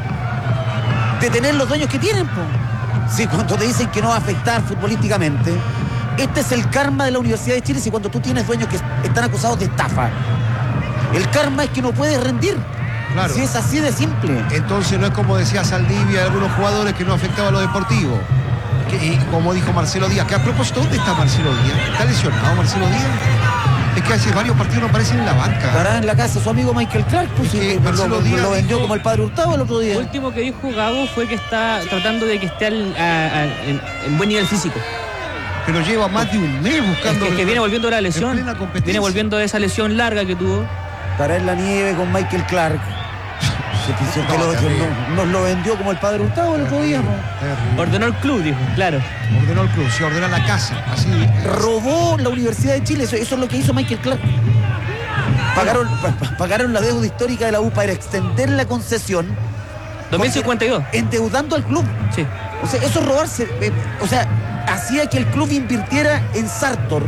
Speaker 1: de tener los dueños que tienen, po. Sí, cuando te dicen que no va a afectar futbolísticamente, este es el karma de la Universidad de Chile. Si cuando tú tienes dueños que están acusados de estafa, el karma es que no puedes rendir.
Speaker 2: Claro.
Speaker 1: Si es así de simple.
Speaker 2: Entonces no es como decía Saldivia, algunos jugadores que no afectaba a lo deportivo. Que, y como dijo Marcelo Díaz, que a propósito, ¿dónde está Marcelo Díaz? ¿Está lesionado Marcelo Díaz? Es que hace varios partidos no aparecen en la banca.
Speaker 1: Estará en la casa su amigo Michael Clark, pues,
Speaker 2: Es que
Speaker 1: y
Speaker 2: Marcelo
Speaker 1: lo,
Speaker 2: Díaz
Speaker 1: lo vendió
Speaker 2: dijo-
Speaker 1: como el padre Hurtado el otro día.
Speaker 3: Lo último que dijo Gago fue que está tratando de que esté al- a- a- en, en buen nivel físico.
Speaker 2: Pero lleva más de un mes
Speaker 3: Es
Speaker 2: buscando.
Speaker 3: que, que viene volviendo de la
Speaker 2: en
Speaker 3: lesión.
Speaker 2: plena competencia.
Speaker 3: Viene volviendo de esa lesión larga que tuvo.
Speaker 1: Estará en la nieve con Michael Clark. Se pensó que
Speaker 2: No,
Speaker 1: lo- que
Speaker 2: terrible.
Speaker 1: no- nos lo vendió como el padre Hurtado el otro día. ¿no?
Speaker 2: Terrible.
Speaker 3: Ordenó el club, dijo, claro.
Speaker 2: Ordenó el club, se ordena la casa. Así.
Speaker 1: Robó la Universidad de Chile, eso, eso es lo que hizo Michael Clark. Pagaron, pa- pa- pagaron la deuda histórica de la U para extender la concesión,
Speaker 3: dos mil cincuenta y dos.
Speaker 1: endeudando al club.
Speaker 3: Sí.
Speaker 1: O sea, eso es robarse. eh, o sea, hacía que el club invirtiera en Sartor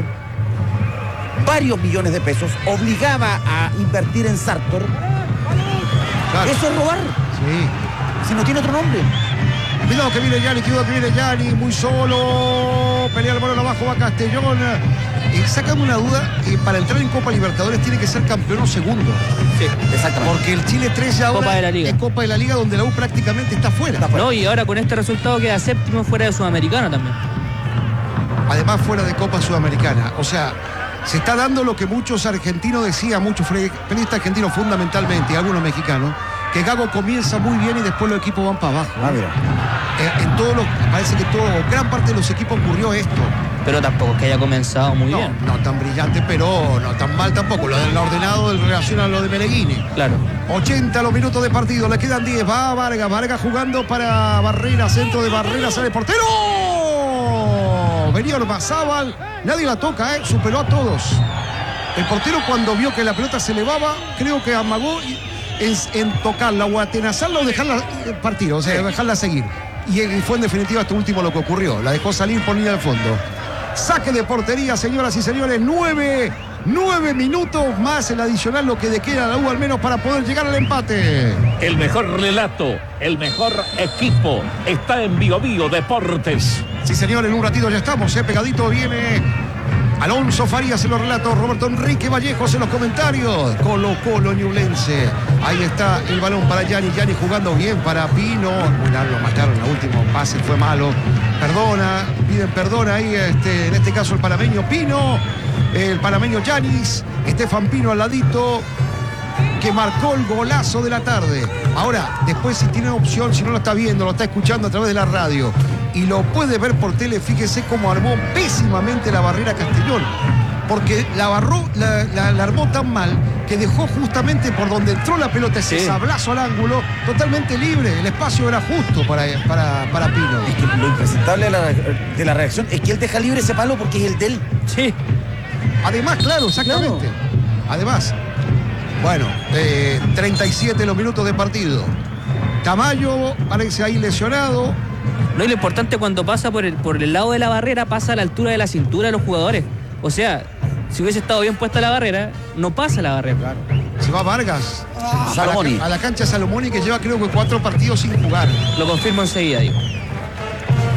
Speaker 1: varios millones de pesos, obligaba a invertir en Sartor.
Speaker 2: Claro.
Speaker 1: Eso es robar,
Speaker 2: Sí.
Speaker 1: si no tiene otro nombre.
Speaker 2: Cuidado que viene Yanni, cuidado que viene Yanni, muy solo. Pelea el balón abajo, va Castellón. Y sácame una duda, eh, para entrar en Copa Libertadores tiene que ser campeón o segundo.
Speaker 3: Sí.
Speaker 1: Exactamente.
Speaker 2: Porque el Chile tres ya ahora
Speaker 3: Copa de la Liga.
Speaker 2: es Copa de la Liga donde la U prácticamente está fuera.
Speaker 1: Está fuera.
Speaker 3: No, y ahora con este resultado queda séptimo fuera de Sudamericana también.
Speaker 2: Además fuera de Copa Sudamericana. O sea, se está dando lo que muchos argentinos decían, muchos periodistas argentinos fundamentalmente y algunos mexicanos, que Gago comienza muy bien y después los equipos van para abajo.
Speaker 1: Ah, mira.
Speaker 2: Eh, en todos los, parece que todo, gran parte de los equipos ocurrió esto.
Speaker 3: Pero tampoco es que haya comenzado muy
Speaker 2: No,
Speaker 3: bien.
Speaker 2: no tan brillante, pero no tan mal tampoco. Lo del ordenado en relación a lo de Meneghini.
Speaker 3: Claro.
Speaker 2: ochenta los minutos de partido, le quedan diez. Va Vargas, Vargas jugando para Barrera, centro de Barrera, sale el portero. Venía Ormazábal, nadie la toca, ¿eh? Superó a todos. El portero, cuando vio que la pelota se elevaba, creo que amagó en, en tocarla o atenazarla o dejarla eh, partir, o sea, dejarla seguir. Y eh, fue en definitiva esto último lo que ocurrió. La dejó salir por línea al fondo. Saque de portería, señoras y señores. Nueve, nueve minutos más el adicional, lo que le queda a la U al menos para poder llegar al empate.
Speaker 4: El mejor relato, el mejor equipo está en Bio Bio Deportes.
Speaker 2: Sí, señor, en un ratito ya estamos, ¿eh? Pegadito viene Alonso Farías en los relatos, Roberto Enrique Vallejos en los comentarios. Colo Colo Ñublense. Ahí está el balón para Gianni. Gianni jugando bien para Pino. Bueno, lo mataron, el último pase fue malo. Perdona, piden perdón ahí, este, en este caso el panameño Pino. El panameño Yanis. Estefan Pino al ladito, que marcó el golazo de la tarde. Ahora, después si tiene opción, si no lo está viendo, lo está escuchando a través de la radio y lo puede ver por tele, fíjese cómo armó pésimamente la barrera Castellón. Porque la, barró, la, la, la armó tan mal que dejó justamente por donde entró la pelota ese
Speaker 3: Sí.
Speaker 2: sablazo al ángulo totalmente libre. El espacio era justo para, para, para Pino.
Speaker 1: Es que lo impresentable de la, de la reacción es que él deja libre ese palo porque es el de él.
Speaker 3: Sí.
Speaker 2: Además, claro, exactamente. Además, bueno, eh, treinta y siete los minutos de partido. Tamayo parece ahí lesionado.
Speaker 3: No, y lo importante cuando pasa por el, por el lado de la barrera, pasa a la altura de la cintura de los jugadores. O sea, si hubiese estado bien puesta la barrera, no pasa la barrera.
Speaker 2: Se va Vargas.
Speaker 1: Salomoni.
Speaker 2: A la, a la cancha Salomoni, que lleva creo que cuatro partidos sin jugar.
Speaker 3: Lo confirmo enseguida, digo.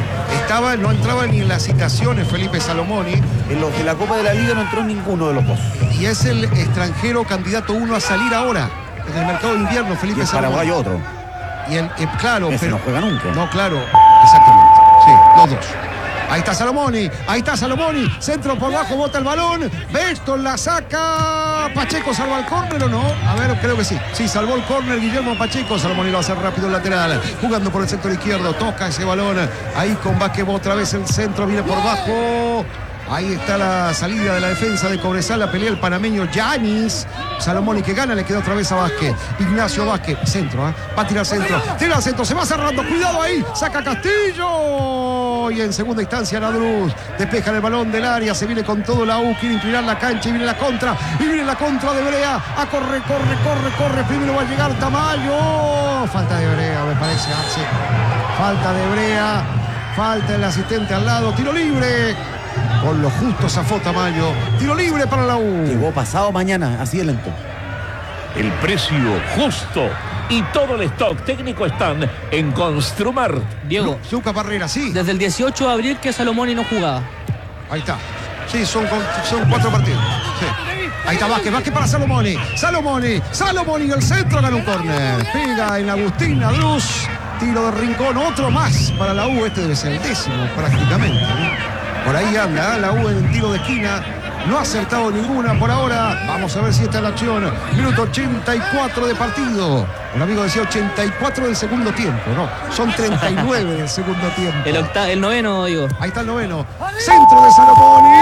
Speaker 2: estaba, no entraba ni en las citaciones Felipe Salomoni.
Speaker 1: En los de la Copa de la Liga no entró ninguno de los dos.
Speaker 2: Y es el extranjero candidato uno a salir ahora. En el mercado de invierno, Felipe
Speaker 1: Y en
Speaker 2: Salomoni.
Speaker 1: Paraguay otro.
Speaker 2: Y el, eh, claro,
Speaker 1: Ese
Speaker 2: pero
Speaker 1: no juega nunca.
Speaker 2: No, claro, exactamente. Sí, los dos. Ahí está Salomoni, ahí está Salomoni, centro por bajo, bota el balón, Beston la saca, Pacheco salva el córner o no, a ver, creo que sí, sí, salvó el córner Guillermo Pacheco, Salomoni lo hace rápido el lateral, jugando por el sector izquierdo, toca ese balón, ahí con Vázquez otra vez el centro, viene por bajo. Ahí está la salida de la defensa de Cobresal, la pelea el panameño Yanis. Salomoni que gana, le queda otra vez a Vázquez. Ignacio Vázquez, centro, ¿eh? Va a tirar centro, tira al centro, se va cerrando, cuidado ahí, saca Castillo. Y en segunda instancia Nadruz despeja el balón del área, se viene con todo la U, quiere inclinar la cancha y viene la contra, y viene la contra de Brea. A corre, corre, corre, corre, primero va a llegar Tamayo. Falta de Brea, me parece, Arce. Falta de Brea, falta el asistente al lado, tiro libre. Con lo justo zafó Tamayo. Tiro libre para la U.
Speaker 1: Llegó pasado mañana, así de lento.
Speaker 4: El precio justo y todo el stock técnico están en Construmart.
Speaker 3: Diego,
Speaker 2: Lucas Barrera, sí.
Speaker 3: desde el dieciocho de abril que Salomoni no jugaba.
Speaker 2: Ahí está. Sí, son, son cuatro partidos. Sí. Ahí está Vázquez, Vázquez para Salomoni. Salomoni, Salomoni en el centro, gana un córner. Pega en Agustín Nadruz. Tiro de rincón, otro más para la U. Este debe ser el décimo prácticamente, ¿no? Por ahí anda la U en tiro de esquina. No ha acertado ninguna por ahora. Vamos a ver si está en la acción. Minuto ochenta y cuatro de partido. Un amigo decía ochenta y cuatro del segundo tiempo. No, son treinta y nueve del segundo tiempo.
Speaker 3: El, octa el noveno, digo.
Speaker 2: Ahí está el noveno. Centro de Salomoni.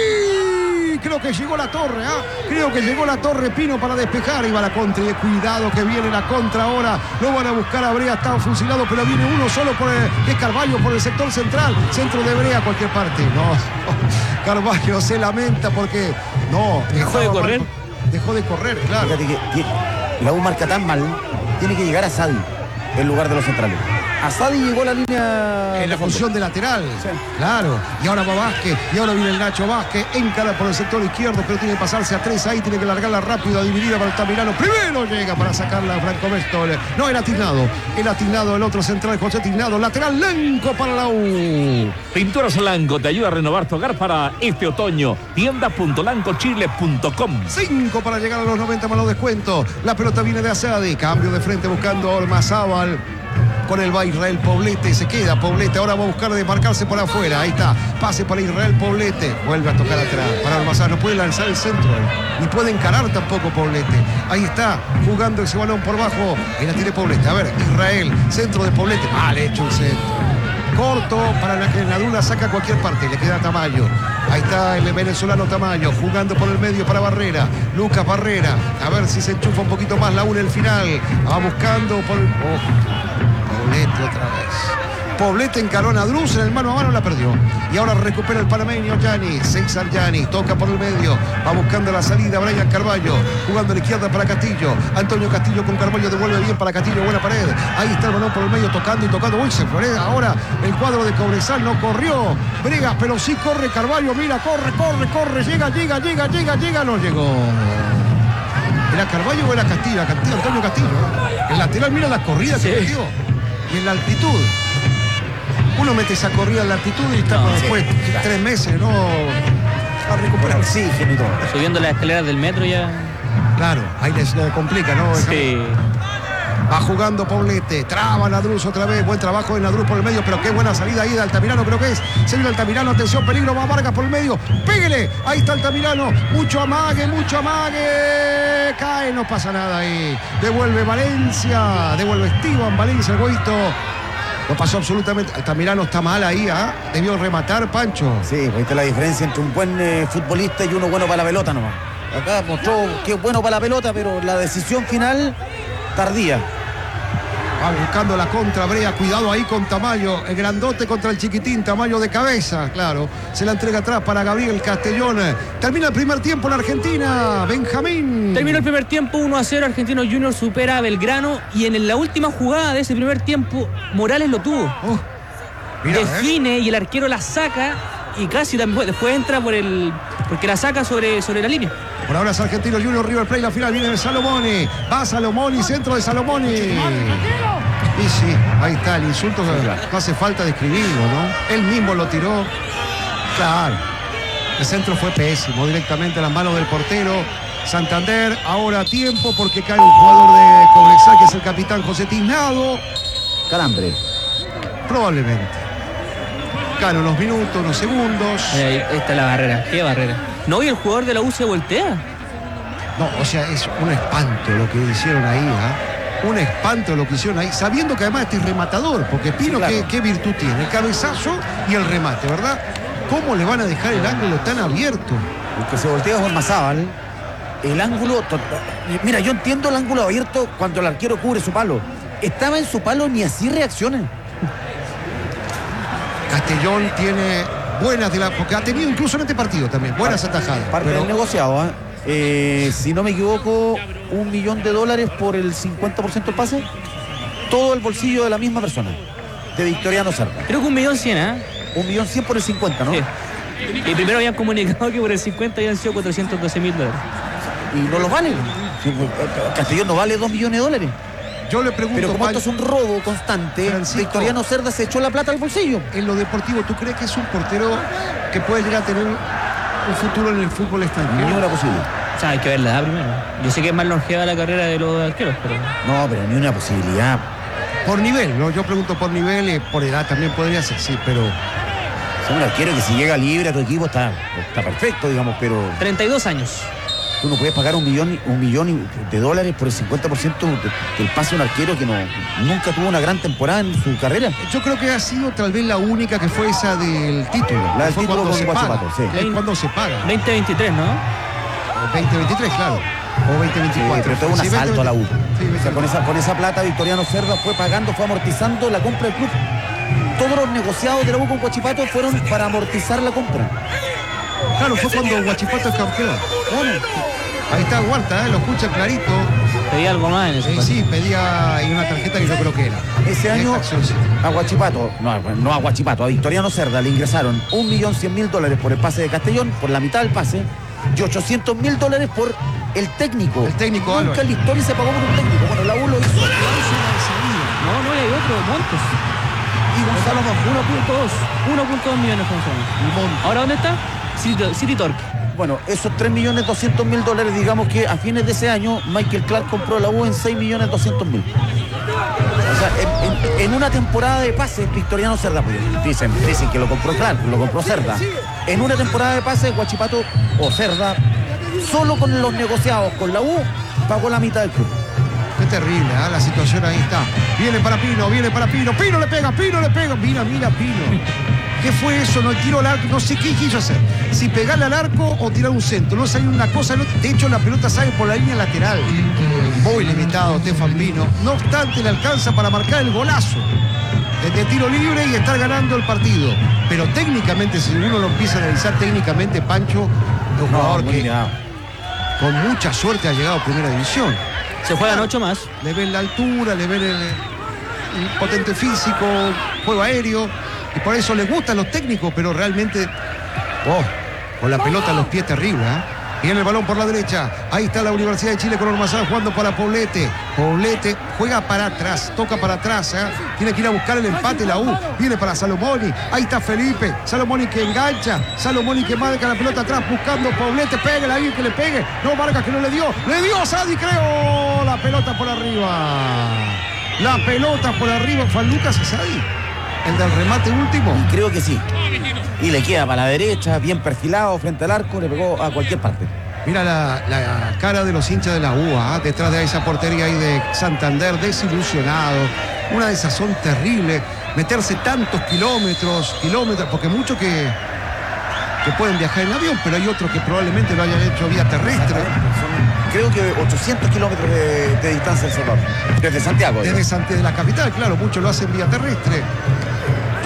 Speaker 2: Creo que llegó la torre, ¿ah? ¿eh? Creo que llegó la torre Pino para despejar. Iba la contra y cuidado que viene la contra ahora. Lo van a buscar a Brea, está fusilado, pero viene uno solo por el, de Carvalho por el sector central. Centro de Brea, cualquier parte. No, Carvalho se lamenta porque no.
Speaker 3: ¿Dejó de correr?
Speaker 2: Mal, dejó de correr, claro.
Speaker 1: Fíjate que, que la U marca tan mal, tiene que llegar a Sadi en lugar de los centrales. A Sadi llegó la línea
Speaker 2: en la función de lateral, sí. Claro, y ahora va Vázquez, y ahora viene el Nacho Vázquez, encara por el sector izquierdo, pero tiene que pasarse a tres ahí, tiene que largarla rápido, dividida para el Tamirano, primero llega para sacarla a Franco Bestol, no, era Tignado, era Tignado el otro central, José Tignado, lateral Lanco para la U.
Speaker 4: Pinturas Lanco te ayuda a renovar tu hogar para este otoño, tienda punto lanco chile punto com.
Speaker 2: Cinco para llegar a los noventa más los descuentos, la pelota viene de Asadi, cambio de frente buscando a Ormazábal. Con el va Israel Poblete, se queda Poblete, ahora va a buscar desmarcarse por afuera, ahí está, pase para Israel Poblete, vuelve a tocar atrás, para Ormazábal, no puede lanzar el centro, ni puede encarar tampoco Poblete, ahí está, jugando ese balón por bajo, ahí la tiene Poblete, a ver, Israel, centro de Poblete, mal hecho el centro, corto para la que la Dula saca a cualquier parte, le queda Tamayo, ahí está el venezolano Tamayo, jugando por el medio para Barrera, Lucas Barrera, a ver si se enchufa un poquito más la U en el final, va buscando por... Oh. Poblete otra vez. Poblete encaró a Nadruz en el mano a mano, la perdió. Y ahora recupera el panameño Yanis. César Yanis toca por el medio. Va buscando la salida Brian Carvalho. Jugando a la izquierda para Castillo. Antonio Castillo con Carvalho devuelve bien para Castillo. Buena pared. Ahí está el balón por el medio tocando y tocando. Uy, se florea. Ahora el cuadro de Cobresal no corrió. Bregas, pero sí corre Carvalho. Mira, corre, corre, corre. Llega, llega, llega, llega, llega. No llegó. ¿Era Carvalho o era Castillo? Castillo, Antonio Castillo. El lateral, mira la corrida que
Speaker 3: sí.
Speaker 2: metió. Y en la altitud. Uno mete esa corrida en la altitud y está no, después sí, claro. tres meses, ¿no? A recuperar oxígeno y todo.
Speaker 3: Subiendo las escaleras del metro ya.
Speaker 2: Claro, ahí les le complica, ¿no?
Speaker 3: Sí.
Speaker 2: Va jugando Poblete, traba Nadruz otra vez, buen trabajo de Nadruz por el medio, pero qué buena salida ahí de Altamirano, creo que es. Se viene Altamirano, atención, peligro, va Vargas por el medio, pégale, ahí está Altamirano, mucho amague, mucho amague, cae, no pasa nada ahí. Devuelve Valencia, devuelve Esteban Valencia, el Goito. No pasó absolutamente, Altamirano está mal ahí, ¿ah? ¿eh? Debió rematar, Pancho.
Speaker 1: Sí, viste la diferencia entre un buen eh, futbolista y uno bueno para la pelota nomás. Acá mostró que es bueno para la pelota, pero la decisión final... tardía.
Speaker 2: Va buscando la contra Brea, cuidado ahí con Tamayo, el grandote contra el chiquitín, Tamayo de cabeza, claro, se la entrega atrás para Gabriel Castellón. Termina el primer tiempo en Argentina, Benjamín.
Speaker 3: Terminó el primer tiempo uno a cero, Argentino Junior supera a Belgrano y en la última jugada de ese primer tiempo Morales lo tuvo. Oh, mira, define eh. y el arquero la saca y casi después, después entra por el porque la saca sobre, sobre la línea.
Speaker 2: Por ahora es Argentino Junior, River Plate, la final viene de Salomoni. Va Salomoni, centro de Salomoni. Y sí, ahí está, el insulto
Speaker 1: Sí, claro.
Speaker 2: no hace falta describirlo, ¿no? Él mismo lo tiró. Claro. El centro fue pésimo, directamente a las manos del portero. Santander, ahora tiempo porque cae un jugador de Cobresal, que es el capitán José Tiznado.
Speaker 1: Calambre.
Speaker 2: Probablemente. Gana unos minutos, unos segundos.
Speaker 3: Eh, ahí está la barrera. ¿Qué barrera? No, y el jugador de la U se voltea.
Speaker 2: No, o sea, es un espanto lo que hicieron ahí, ¿ah? Un espanto lo que hicieron ahí, sabiendo que además este es rematador, porque Pino,
Speaker 1: Sí, claro.
Speaker 2: ¿qué, qué virtud tiene? El cabezazo y el remate, ¿verdad? ¿Cómo le van a dejar el ángulo tan abierto?
Speaker 1: El que se voltea es Ormazábal. El ángulo. to- Mira, yo entiendo el ángulo abierto cuando el arquero cubre su palo. Estaba en su palo, ni así reacciona.
Speaker 2: Castellón tiene buenas de la. Porque ha tenido incluso en este partido también, buenas atajadas.
Speaker 1: Parte
Speaker 2: pero
Speaker 1: del negociado, ¿eh? Eh, si no me equivoco, un millón de dólares por el cincuenta por ciento del pase. Todo el bolsillo de la misma persona, de Victoriano Cerda.
Speaker 3: Creo que un millón cien, ¿ah?
Speaker 1: Un millón cien por el cincuenta, ¿no?
Speaker 3: Sí. Y primero habían comunicado que por el cincuenta habían sido cuatrocientos doce mil dólares.
Speaker 1: Y no los vale. Sí, pues, Castellón no vale dos millones de dólares.
Speaker 2: yo le pregunto,
Speaker 1: Pero como
Speaker 2: Pancho,
Speaker 1: esto es un robo constante,
Speaker 2: Francisco,
Speaker 1: Victoriano Cerda se echó la plata al bolsillo.
Speaker 2: en lo deportivo, ¿tú crees que es un portero que puede llegar a tener un futuro en el fútbol
Speaker 1: Ni
Speaker 2: extranjero?
Speaker 1: una posibilidad.
Speaker 3: O sea, hay que ver la edad primero. Yo sé que es más longeva la carrera de los arqueros, pero
Speaker 1: No, pero ni una posibilidad.
Speaker 2: Por nivel, ¿no? Yo pregunto por nivel, eh, por edad también podría ser, sí, pero
Speaker 1: Es un arquero que si llega libre a tu equipo está, está perfecto, digamos, pero
Speaker 3: treinta y dos años.
Speaker 1: tú no puedes pagar un millón, un millón de dólares por el cincuenta por ciento del pase de un arquero que no, nunca tuvo una gran temporada en su carrera.
Speaker 2: yo creo que ha sido tal vez la única que fue esa del título.
Speaker 1: La del
Speaker 2: Fue
Speaker 1: título
Speaker 2: cuando
Speaker 1: con
Speaker 2: se
Speaker 1: Guachipato,
Speaker 2: paga.
Speaker 1: sí.
Speaker 2: Es cuando se paga.
Speaker 3: veinte veintitrés, ¿no?
Speaker 2: veinte veintitrés, claro. O veinte
Speaker 1: Sí,
Speaker 2: veinticuatro.
Speaker 1: pero todo un
Speaker 2: Sí,
Speaker 1: asalto a la U.
Speaker 2: Sí,
Speaker 1: O sea, con esa, con esa plata Victoriano Cerda fue pagando, fue amortizando la compra del club. Todos los negociados de la U con Guachipato fueron para amortizar la compra.
Speaker 2: Claro, fue cuando Guachipato es campeón.
Speaker 1: Bueno,
Speaker 2: Ahí está Huerta, ¿eh? Lo escucha clarito.
Speaker 3: Pedía algo más en ese
Speaker 2: Sí,
Speaker 3: partido.
Speaker 2: sí, pedía y una tarjeta que yo creo que era.
Speaker 1: ese
Speaker 2: En
Speaker 1: año
Speaker 2: esta acción, sí.
Speaker 1: a Guachipato, no, no a Guachipato, a Victoriano Cerda le ingresaron un millón cien mil dólares por el pase de Castellón, por la mitad del pase, y ochocientos mil dólares por el técnico.
Speaker 2: El técnico,
Speaker 1: Nunca
Speaker 2: Álvaro.
Speaker 1: en la historia se pagó por un técnico. Bueno, la U lo hizo.
Speaker 3: No, no, y hay otro, Montes.
Speaker 1: Y Gonzalo Montes.
Speaker 3: uno punto dos. uno punto dos millones con
Speaker 2: Montes.
Speaker 3: ¿Ahora dónde está? City, City Torque.
Speaker 1: Bueno, esos tres millones doscientos mil dólares, digamos que a fines de ese año, Michael Clark compró la U en seis millones doscientos mil. O sea, en, en- en una temporada de pases, Victoriano Cerda, pues, dicen, dicen que lo compró Clark, lo compró Cerda. En una temporada de pases, Guachipato o Cerda, solo con los negociados con la U, pagó la mitad del club.
Speaker 2: Qué terrible, ¿ah? La situación ahí está. Viene para Pino, viene para Pino. Pino le pega, Pino le pega. Mira, mira, Pino. ¿Qué fue eso? No tiro al arco, no sé qué quiso hacer. Si pegarle al arco o tirar un centro. No salió una cosa, no- de hecho la pelota sale por la línea lateral. Muy limitado, Stefan Pino. No obstante, le alcanza para marcar el golazo. Desde tiro libre y estar ganando el partido. Pero técnicamente, si uno lo empieza a analizar técnicamente, Pancho es un jugador
Speaker 1: muy
Speaker 2: que
Speaker 1: mirado.
Speaker 2: con mucha suerte ha llegado a primera división.
Speaker 3: Se juegan ocho más.
Speaker 2: Le ven la altura, le ven el, el potente físico, juego aéreo, y por eso les gustan los técnicos, pero realmente, oh, con la pelota en los pies terrible, ¿eh? Viene el balón por la derecha, ahí está la Universidad de Chile con Ormazábal jugando para Poblete. Poblete juega para atrás, toca para atrás, ¿eh? Tiene que ir a buscar el empate la U, viene para Salomoni, ahí está Felipe, Salomoni que engancha, Salomoni que marca la pelota atrás buscando Poblete, pégale ahí que le pegue, no marca que no le dio, le dio a Sadi, creo, la pelota por arriba, la pelota por arriba, fue Lucas Sadi, el del remate último.
Speaker 1: Y creo que sí. Y le queda para la derecha, bien perfilado, frente al arco, le pegó a cualquier parte.
Speaker 2: Mira la, la cara de los hinchas de la U, ¿ah? Detrás de esa portería ahí de Santander, desilusionado. Una desazón terrible. Meterse tantos kilómetros, kilómetros, porque muchos que, que pueden viajar en avión, pero hay otros que probablemente lo hayan hecho vía terrestre.
Speaker 1: Son, creo que ochocientos kilómetros de, de distancia El Salvador. Desde Santiago.
Speaker 2: Desde
Speaker 1: digamos.
Speaker 2: Santiago de la capital, claro, muchos lo hacen vía terrestre.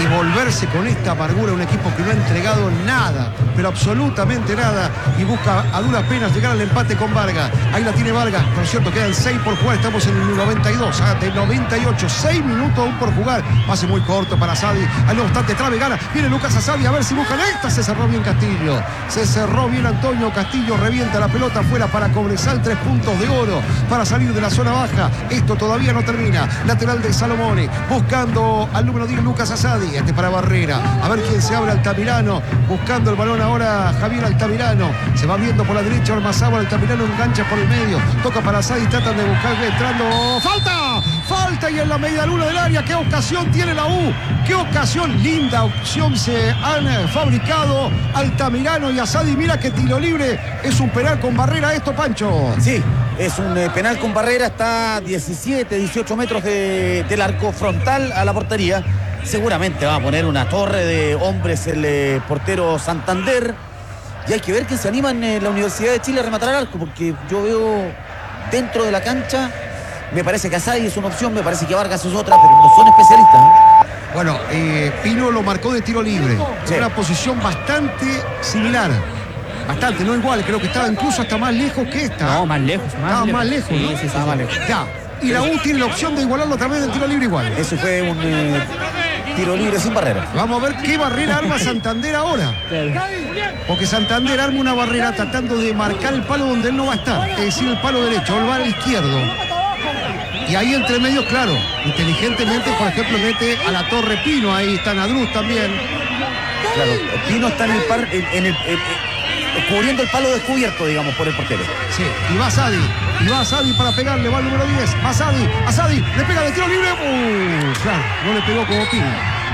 Speaker 2: y volverse con esta amargura, un equipo que no ha entregado nada, pero absolutamente nada, y busca a duras penas llegar al empate con Vargas. Ahí la tiene Vargas, por cierto, quedan seis por jugar, estamos en el noventa y dos, ah, de noventa y ocho, seis minutos aún por jugar, pase muy corto para Asadi, al no obstante trabe, gana, viene Lucas Asadi, a ver si buscan esta, se cerró bien Castillo, se cerró bien Antonio Castillo, revienta la pelota afuera para Cobresal, tres puntos de oro para salir de la zona baja, esto todavía no termina, lateral de Salomone, buscando al número diez Lucas Asadi, este para Barrera, a ver quién se abre, Altamirano, buscando el balón ahora Javier Altamirano, se va viendo por la derecha Ormazábal, Altamirano engancha por el medio, toca para Asadi, tratan de buscar entrando, ¡falta! ¡Falta! Y en la media luna del área, ¿qué ocasión tiene la U? ¡Qué ocasión! Linda opción se han fabricado Altamirano y Asadi, mira que tiro libre, es un penal con Barrera esto, Pancho.
Speaker 1: Sí, es un eh, penal con Barrera, está a diecisiete, dieciocho metros de, del arco frontal a la portería. Seguramente va a poner una torre de hombres el eh, portero Santander. Y hay que ver quién se anima en eh, la Universidad de Chile a rematar al arco, porque yo veo dentro de la cancha, me parece que Asadi es una opción, me parece que Vargas es otra, pero no son especialistas, ¿no?
Speaker 2: Bueno, eh, Pino lo marcó de tiro libre,
Speaker 1: sí.
Speaker 2: Una posición bastante similar. Bastante, no igual, creo que estaba incluso hasta más lejos que esta.
Speaker 3: No, más lejos, más
Speaker 2: Estaba
Speaker 3: lejos.
Speaker 2: más lejos,
Speaker 3: Sí,
Speaker 2: ¿no?
Speaker 3: sí, sí,
Speaker 1: Estaba
Speaker 3: sí.
Speaker 1: más lejos.
Speaker 2: Ya. Y la U tiene la opción de igualarlo a través del tiro libre igual.
Speaker 1: Eso fue un eh, tiro libre sin barrera.
Speaker 2: Vamos a ver qué barrera arma Santander ahora. Porque Santander arma una barrera tratando de marcar el palo donde él no va a estar. Es decir, el palo derecho, él va al izquierdo. Y ahí entre medios, claro, inteligentemente, por ejemplo, mete a la Torre Pino. Ahí está Nadruz también.
Speaker 1: Claro, Pino está en el par, en, en el, en- en- cubriendo el palo descubierto, digamos, por el portero.
Speaker 2: Sí, y va Asadi. Y va Asadi para pegarle, va el número diez. Asadi, Asadi, le pega de tiro libre. Uh, claro, no le pegó como Pino.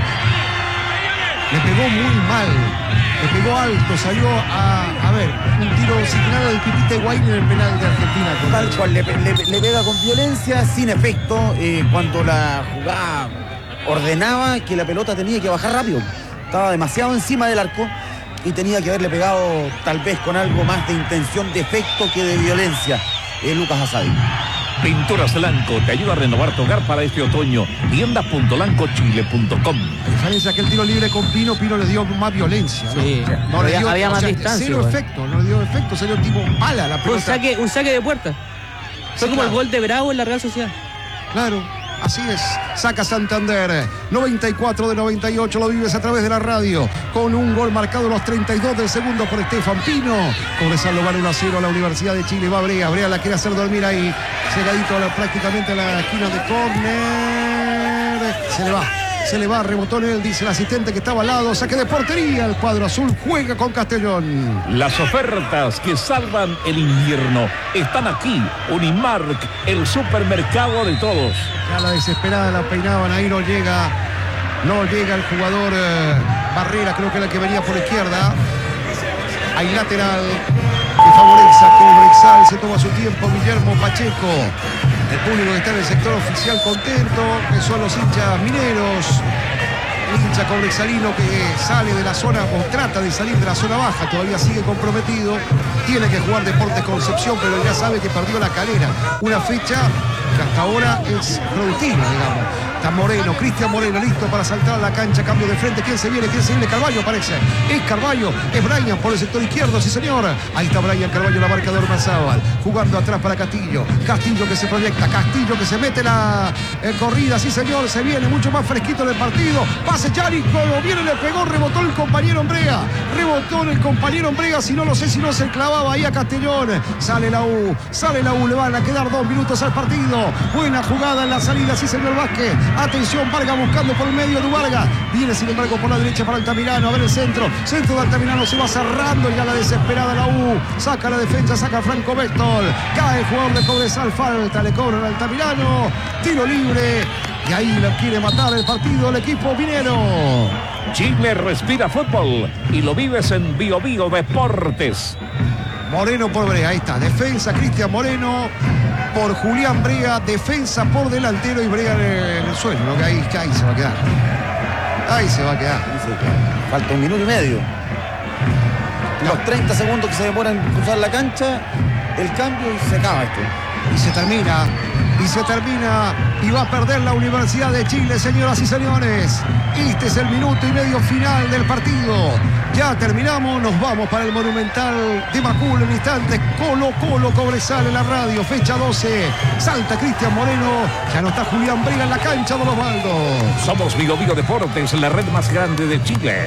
Speaker 2: Le pegó muy mal. Le pegó alto, salió a, a ver, un tiro similar al Pipita Higuaín en el penal de Argentina.
Speaker 1: Tal cual, le, le- le pega con violencia, sin efecto, eh, cuando la jugada ordenaba que la pelota tenía que bajar rápido. Estaba demasiado encima del arco y tenía que haberle pegado tal vez con algo más de intención de efecto que de violencia, eh, Lucas Asadi.
Speaker 4: Pinturas Lanco te ayuda a renovar tu hogar para este otoño. tienda punto lanco chile punto com.
Speaker 2: A diferencia que el tiro libre con Pino, Pino le dio más violencia. ¿no?
Speaker 3: Sí,
Speaker 2: No le
Speaker 3: había-
Speaker 2: dio,
Speaker 3: había
Speaker 2: o
Speaker 3: más
Speaker 2: sea,
Speaker 3: distancia,
Speaker 2: Cero
Speaker 3: igual.
Speaker 2: efecto, no le dio efecto, salió tipo mala la
Speaker 3: Fue un
Speaker 2: pelota.
Speaker 3: saque, un saque de puerta. Fue
Speaker 2: Sí,
Speaker 3: como el
Speaker 2: claro.
Speaker 3: gol de Bravo en la Real Sociedad.
Speaker 2: Claro, así es. Saca Santander. noventa y cuatro de noventa y ocho lo vives a través de la radio. Con un gol marcado en los treinta y dos del segundo por Estefan Pino. Cobresal lo gana uno a cero a la Universidad de Chile. Va Brea. Brea la quiere hacer dormir ahí. Cegadito a la- prácticamente a la esquina de córner. Se le va. Se le va, rebotó en él, dice el asistente que estaba al lado. Saque de portería. El cuadro azul juega con Castellón.
Speaker 4: Las ofertas que salvan el invierno están aquí. Unimark, el supermercado de todos.
Speaker 2: Ya la desesperada la peinaban, ahí no llega, no llega el jugador eh, Barrera, creo que era el que venía por izquierda. Hay lateral que favorece a Cobresal, se toma su tiempo Guillermo Pacheco. El público que está en el sector oficial contento, que son los hinchas mineros. El hincha cobresalino que sale de la zona o trata de salir de la zona baja, todavía sigue comprometido, tiene que jugar Deportes Concepción, pero ya sabe que perdió la Calera. Una fecha que hasta ahora es productiva, digamos. Está Moreno, Cristian Moreno, listo para saltar a la cancha, cambio de frente. ¿Quién se viene? ¿Quién se viene? Carvalho parece. Es Carvalho, es Brian por el sector izquierdo, sí señor. Ahí está Brian Carvalho, la marca de Ormazábal, jugando atrás para Castillo. Castillo que se proyecta, Castillo que se mete la eh, corrida, sí señor, se viene mucho más fresquito en el partido. Pase Yari, como viene, le pegó, rebotó el compañero Ombrea. Rebotó en el compañero Ombrea, si no lo sé si no se clavaba ahí a Castellón. Sale la U, sale la U, le van a quedar dos minutos al partido. Buena jugada en la salida, sí señor Vázquez. Atención, Vargas buscando por el medio de Vargas. Viene sin embargo por la derecha para Altamirano. A ver el centro. Centro de Altamirano se va cerrando ya la desesperada la U. Saca la defensa, saca Franco Béctor. Cae el jugador de Cobresal. Falta, le cobran a Altamirano. Tiro libre. Y ahí la quiere matar el partido el equipo minero.
Speaker 4: Chile respira fútbol y lo vives en Bio Bio Deportes.
Speaker 2: Moreno por Brea, ahí está. Defensa Cristian Moreno por Julián Brea. Defensa por delantero y Brea en el, en el suelo. ¿No? Que ahí, que ahí se va a quedar. Ahí se va a quedar.
Speaker 1: Dice que falta un minuto y medio. Los treinta segundos que se demoran en cruzar la cancha, el cambio y se acaba esto.
Speaker 2: Y se termina. Y se termina y va a perder la Universidad de Chile, señoras y señores. Este es el minuto y medio final del partido. Ya terminamos, nos vamos para el Monumental de Macul en instantes. Colo Colo Cobresal en la radio, fecha doce. Salta Cristian Moreno, ya no está Julián Briga en la cancha de Osvaldo.
Speaker 4: Somos Bio Bio Deportes, la red más grande de Chile.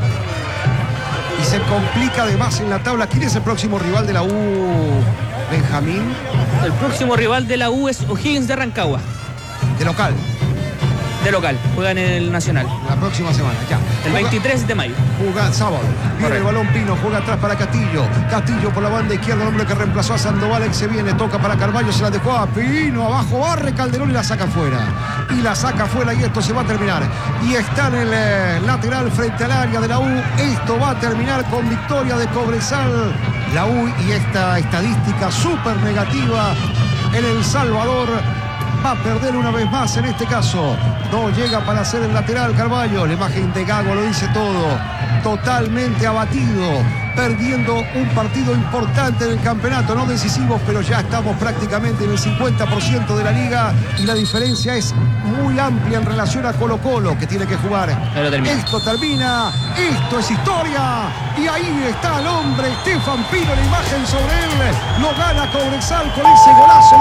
Speaker 2: Y se complica además en la tabla. ¿Quién es el próximo rival de la U, Benjamín?
Speaker 3: El próximo rival de la U es O'Higgins de Rancagua.
Speaker 2: De local.
Speaker 3: De local, juegan en el Nacional.
Speaker 2: La próxima semana, ya.
Speaker 3: El
Speaker 2: Juega,
Speaker 3: veintitrés de mayo.
Speaker 2: Juega sábado. Viene el balón Pino, juega atrás para Castillo. Castillo por la banda izquierda, el hombre que reemplazó a Sandoval. Ex se viene, toca para Carballo, se la dejó a Pino. Abajo barre Calderón y la saca fuera. Y la saca fuera y esto se va a terminar. Y está en el eh, lateral frente al área de la U. Esto va a terminar con victoria de Cobresal. La U y esta estadística súper negativa en El Salvador. Va a perder una vez más en este caso. No llega para hacer el lateral Carballo. La imagen de Gago lo dice todo. Totalmente abatido. Perdiendo un partido importante del campeonato. No decisivo, pero ya estamos prácticamente en el cincuenta por ciento de la liga. Y la diferencia es muy amplia en relación a Colo Colo, que tiene que jugar.
Speaker 3: Termina.
Speaker 2: Esto termina. Esto es historia. Y ahí está el hombre, Stefan Pino. La imagen sobre él. Lo gana Cobresal con ese golazo.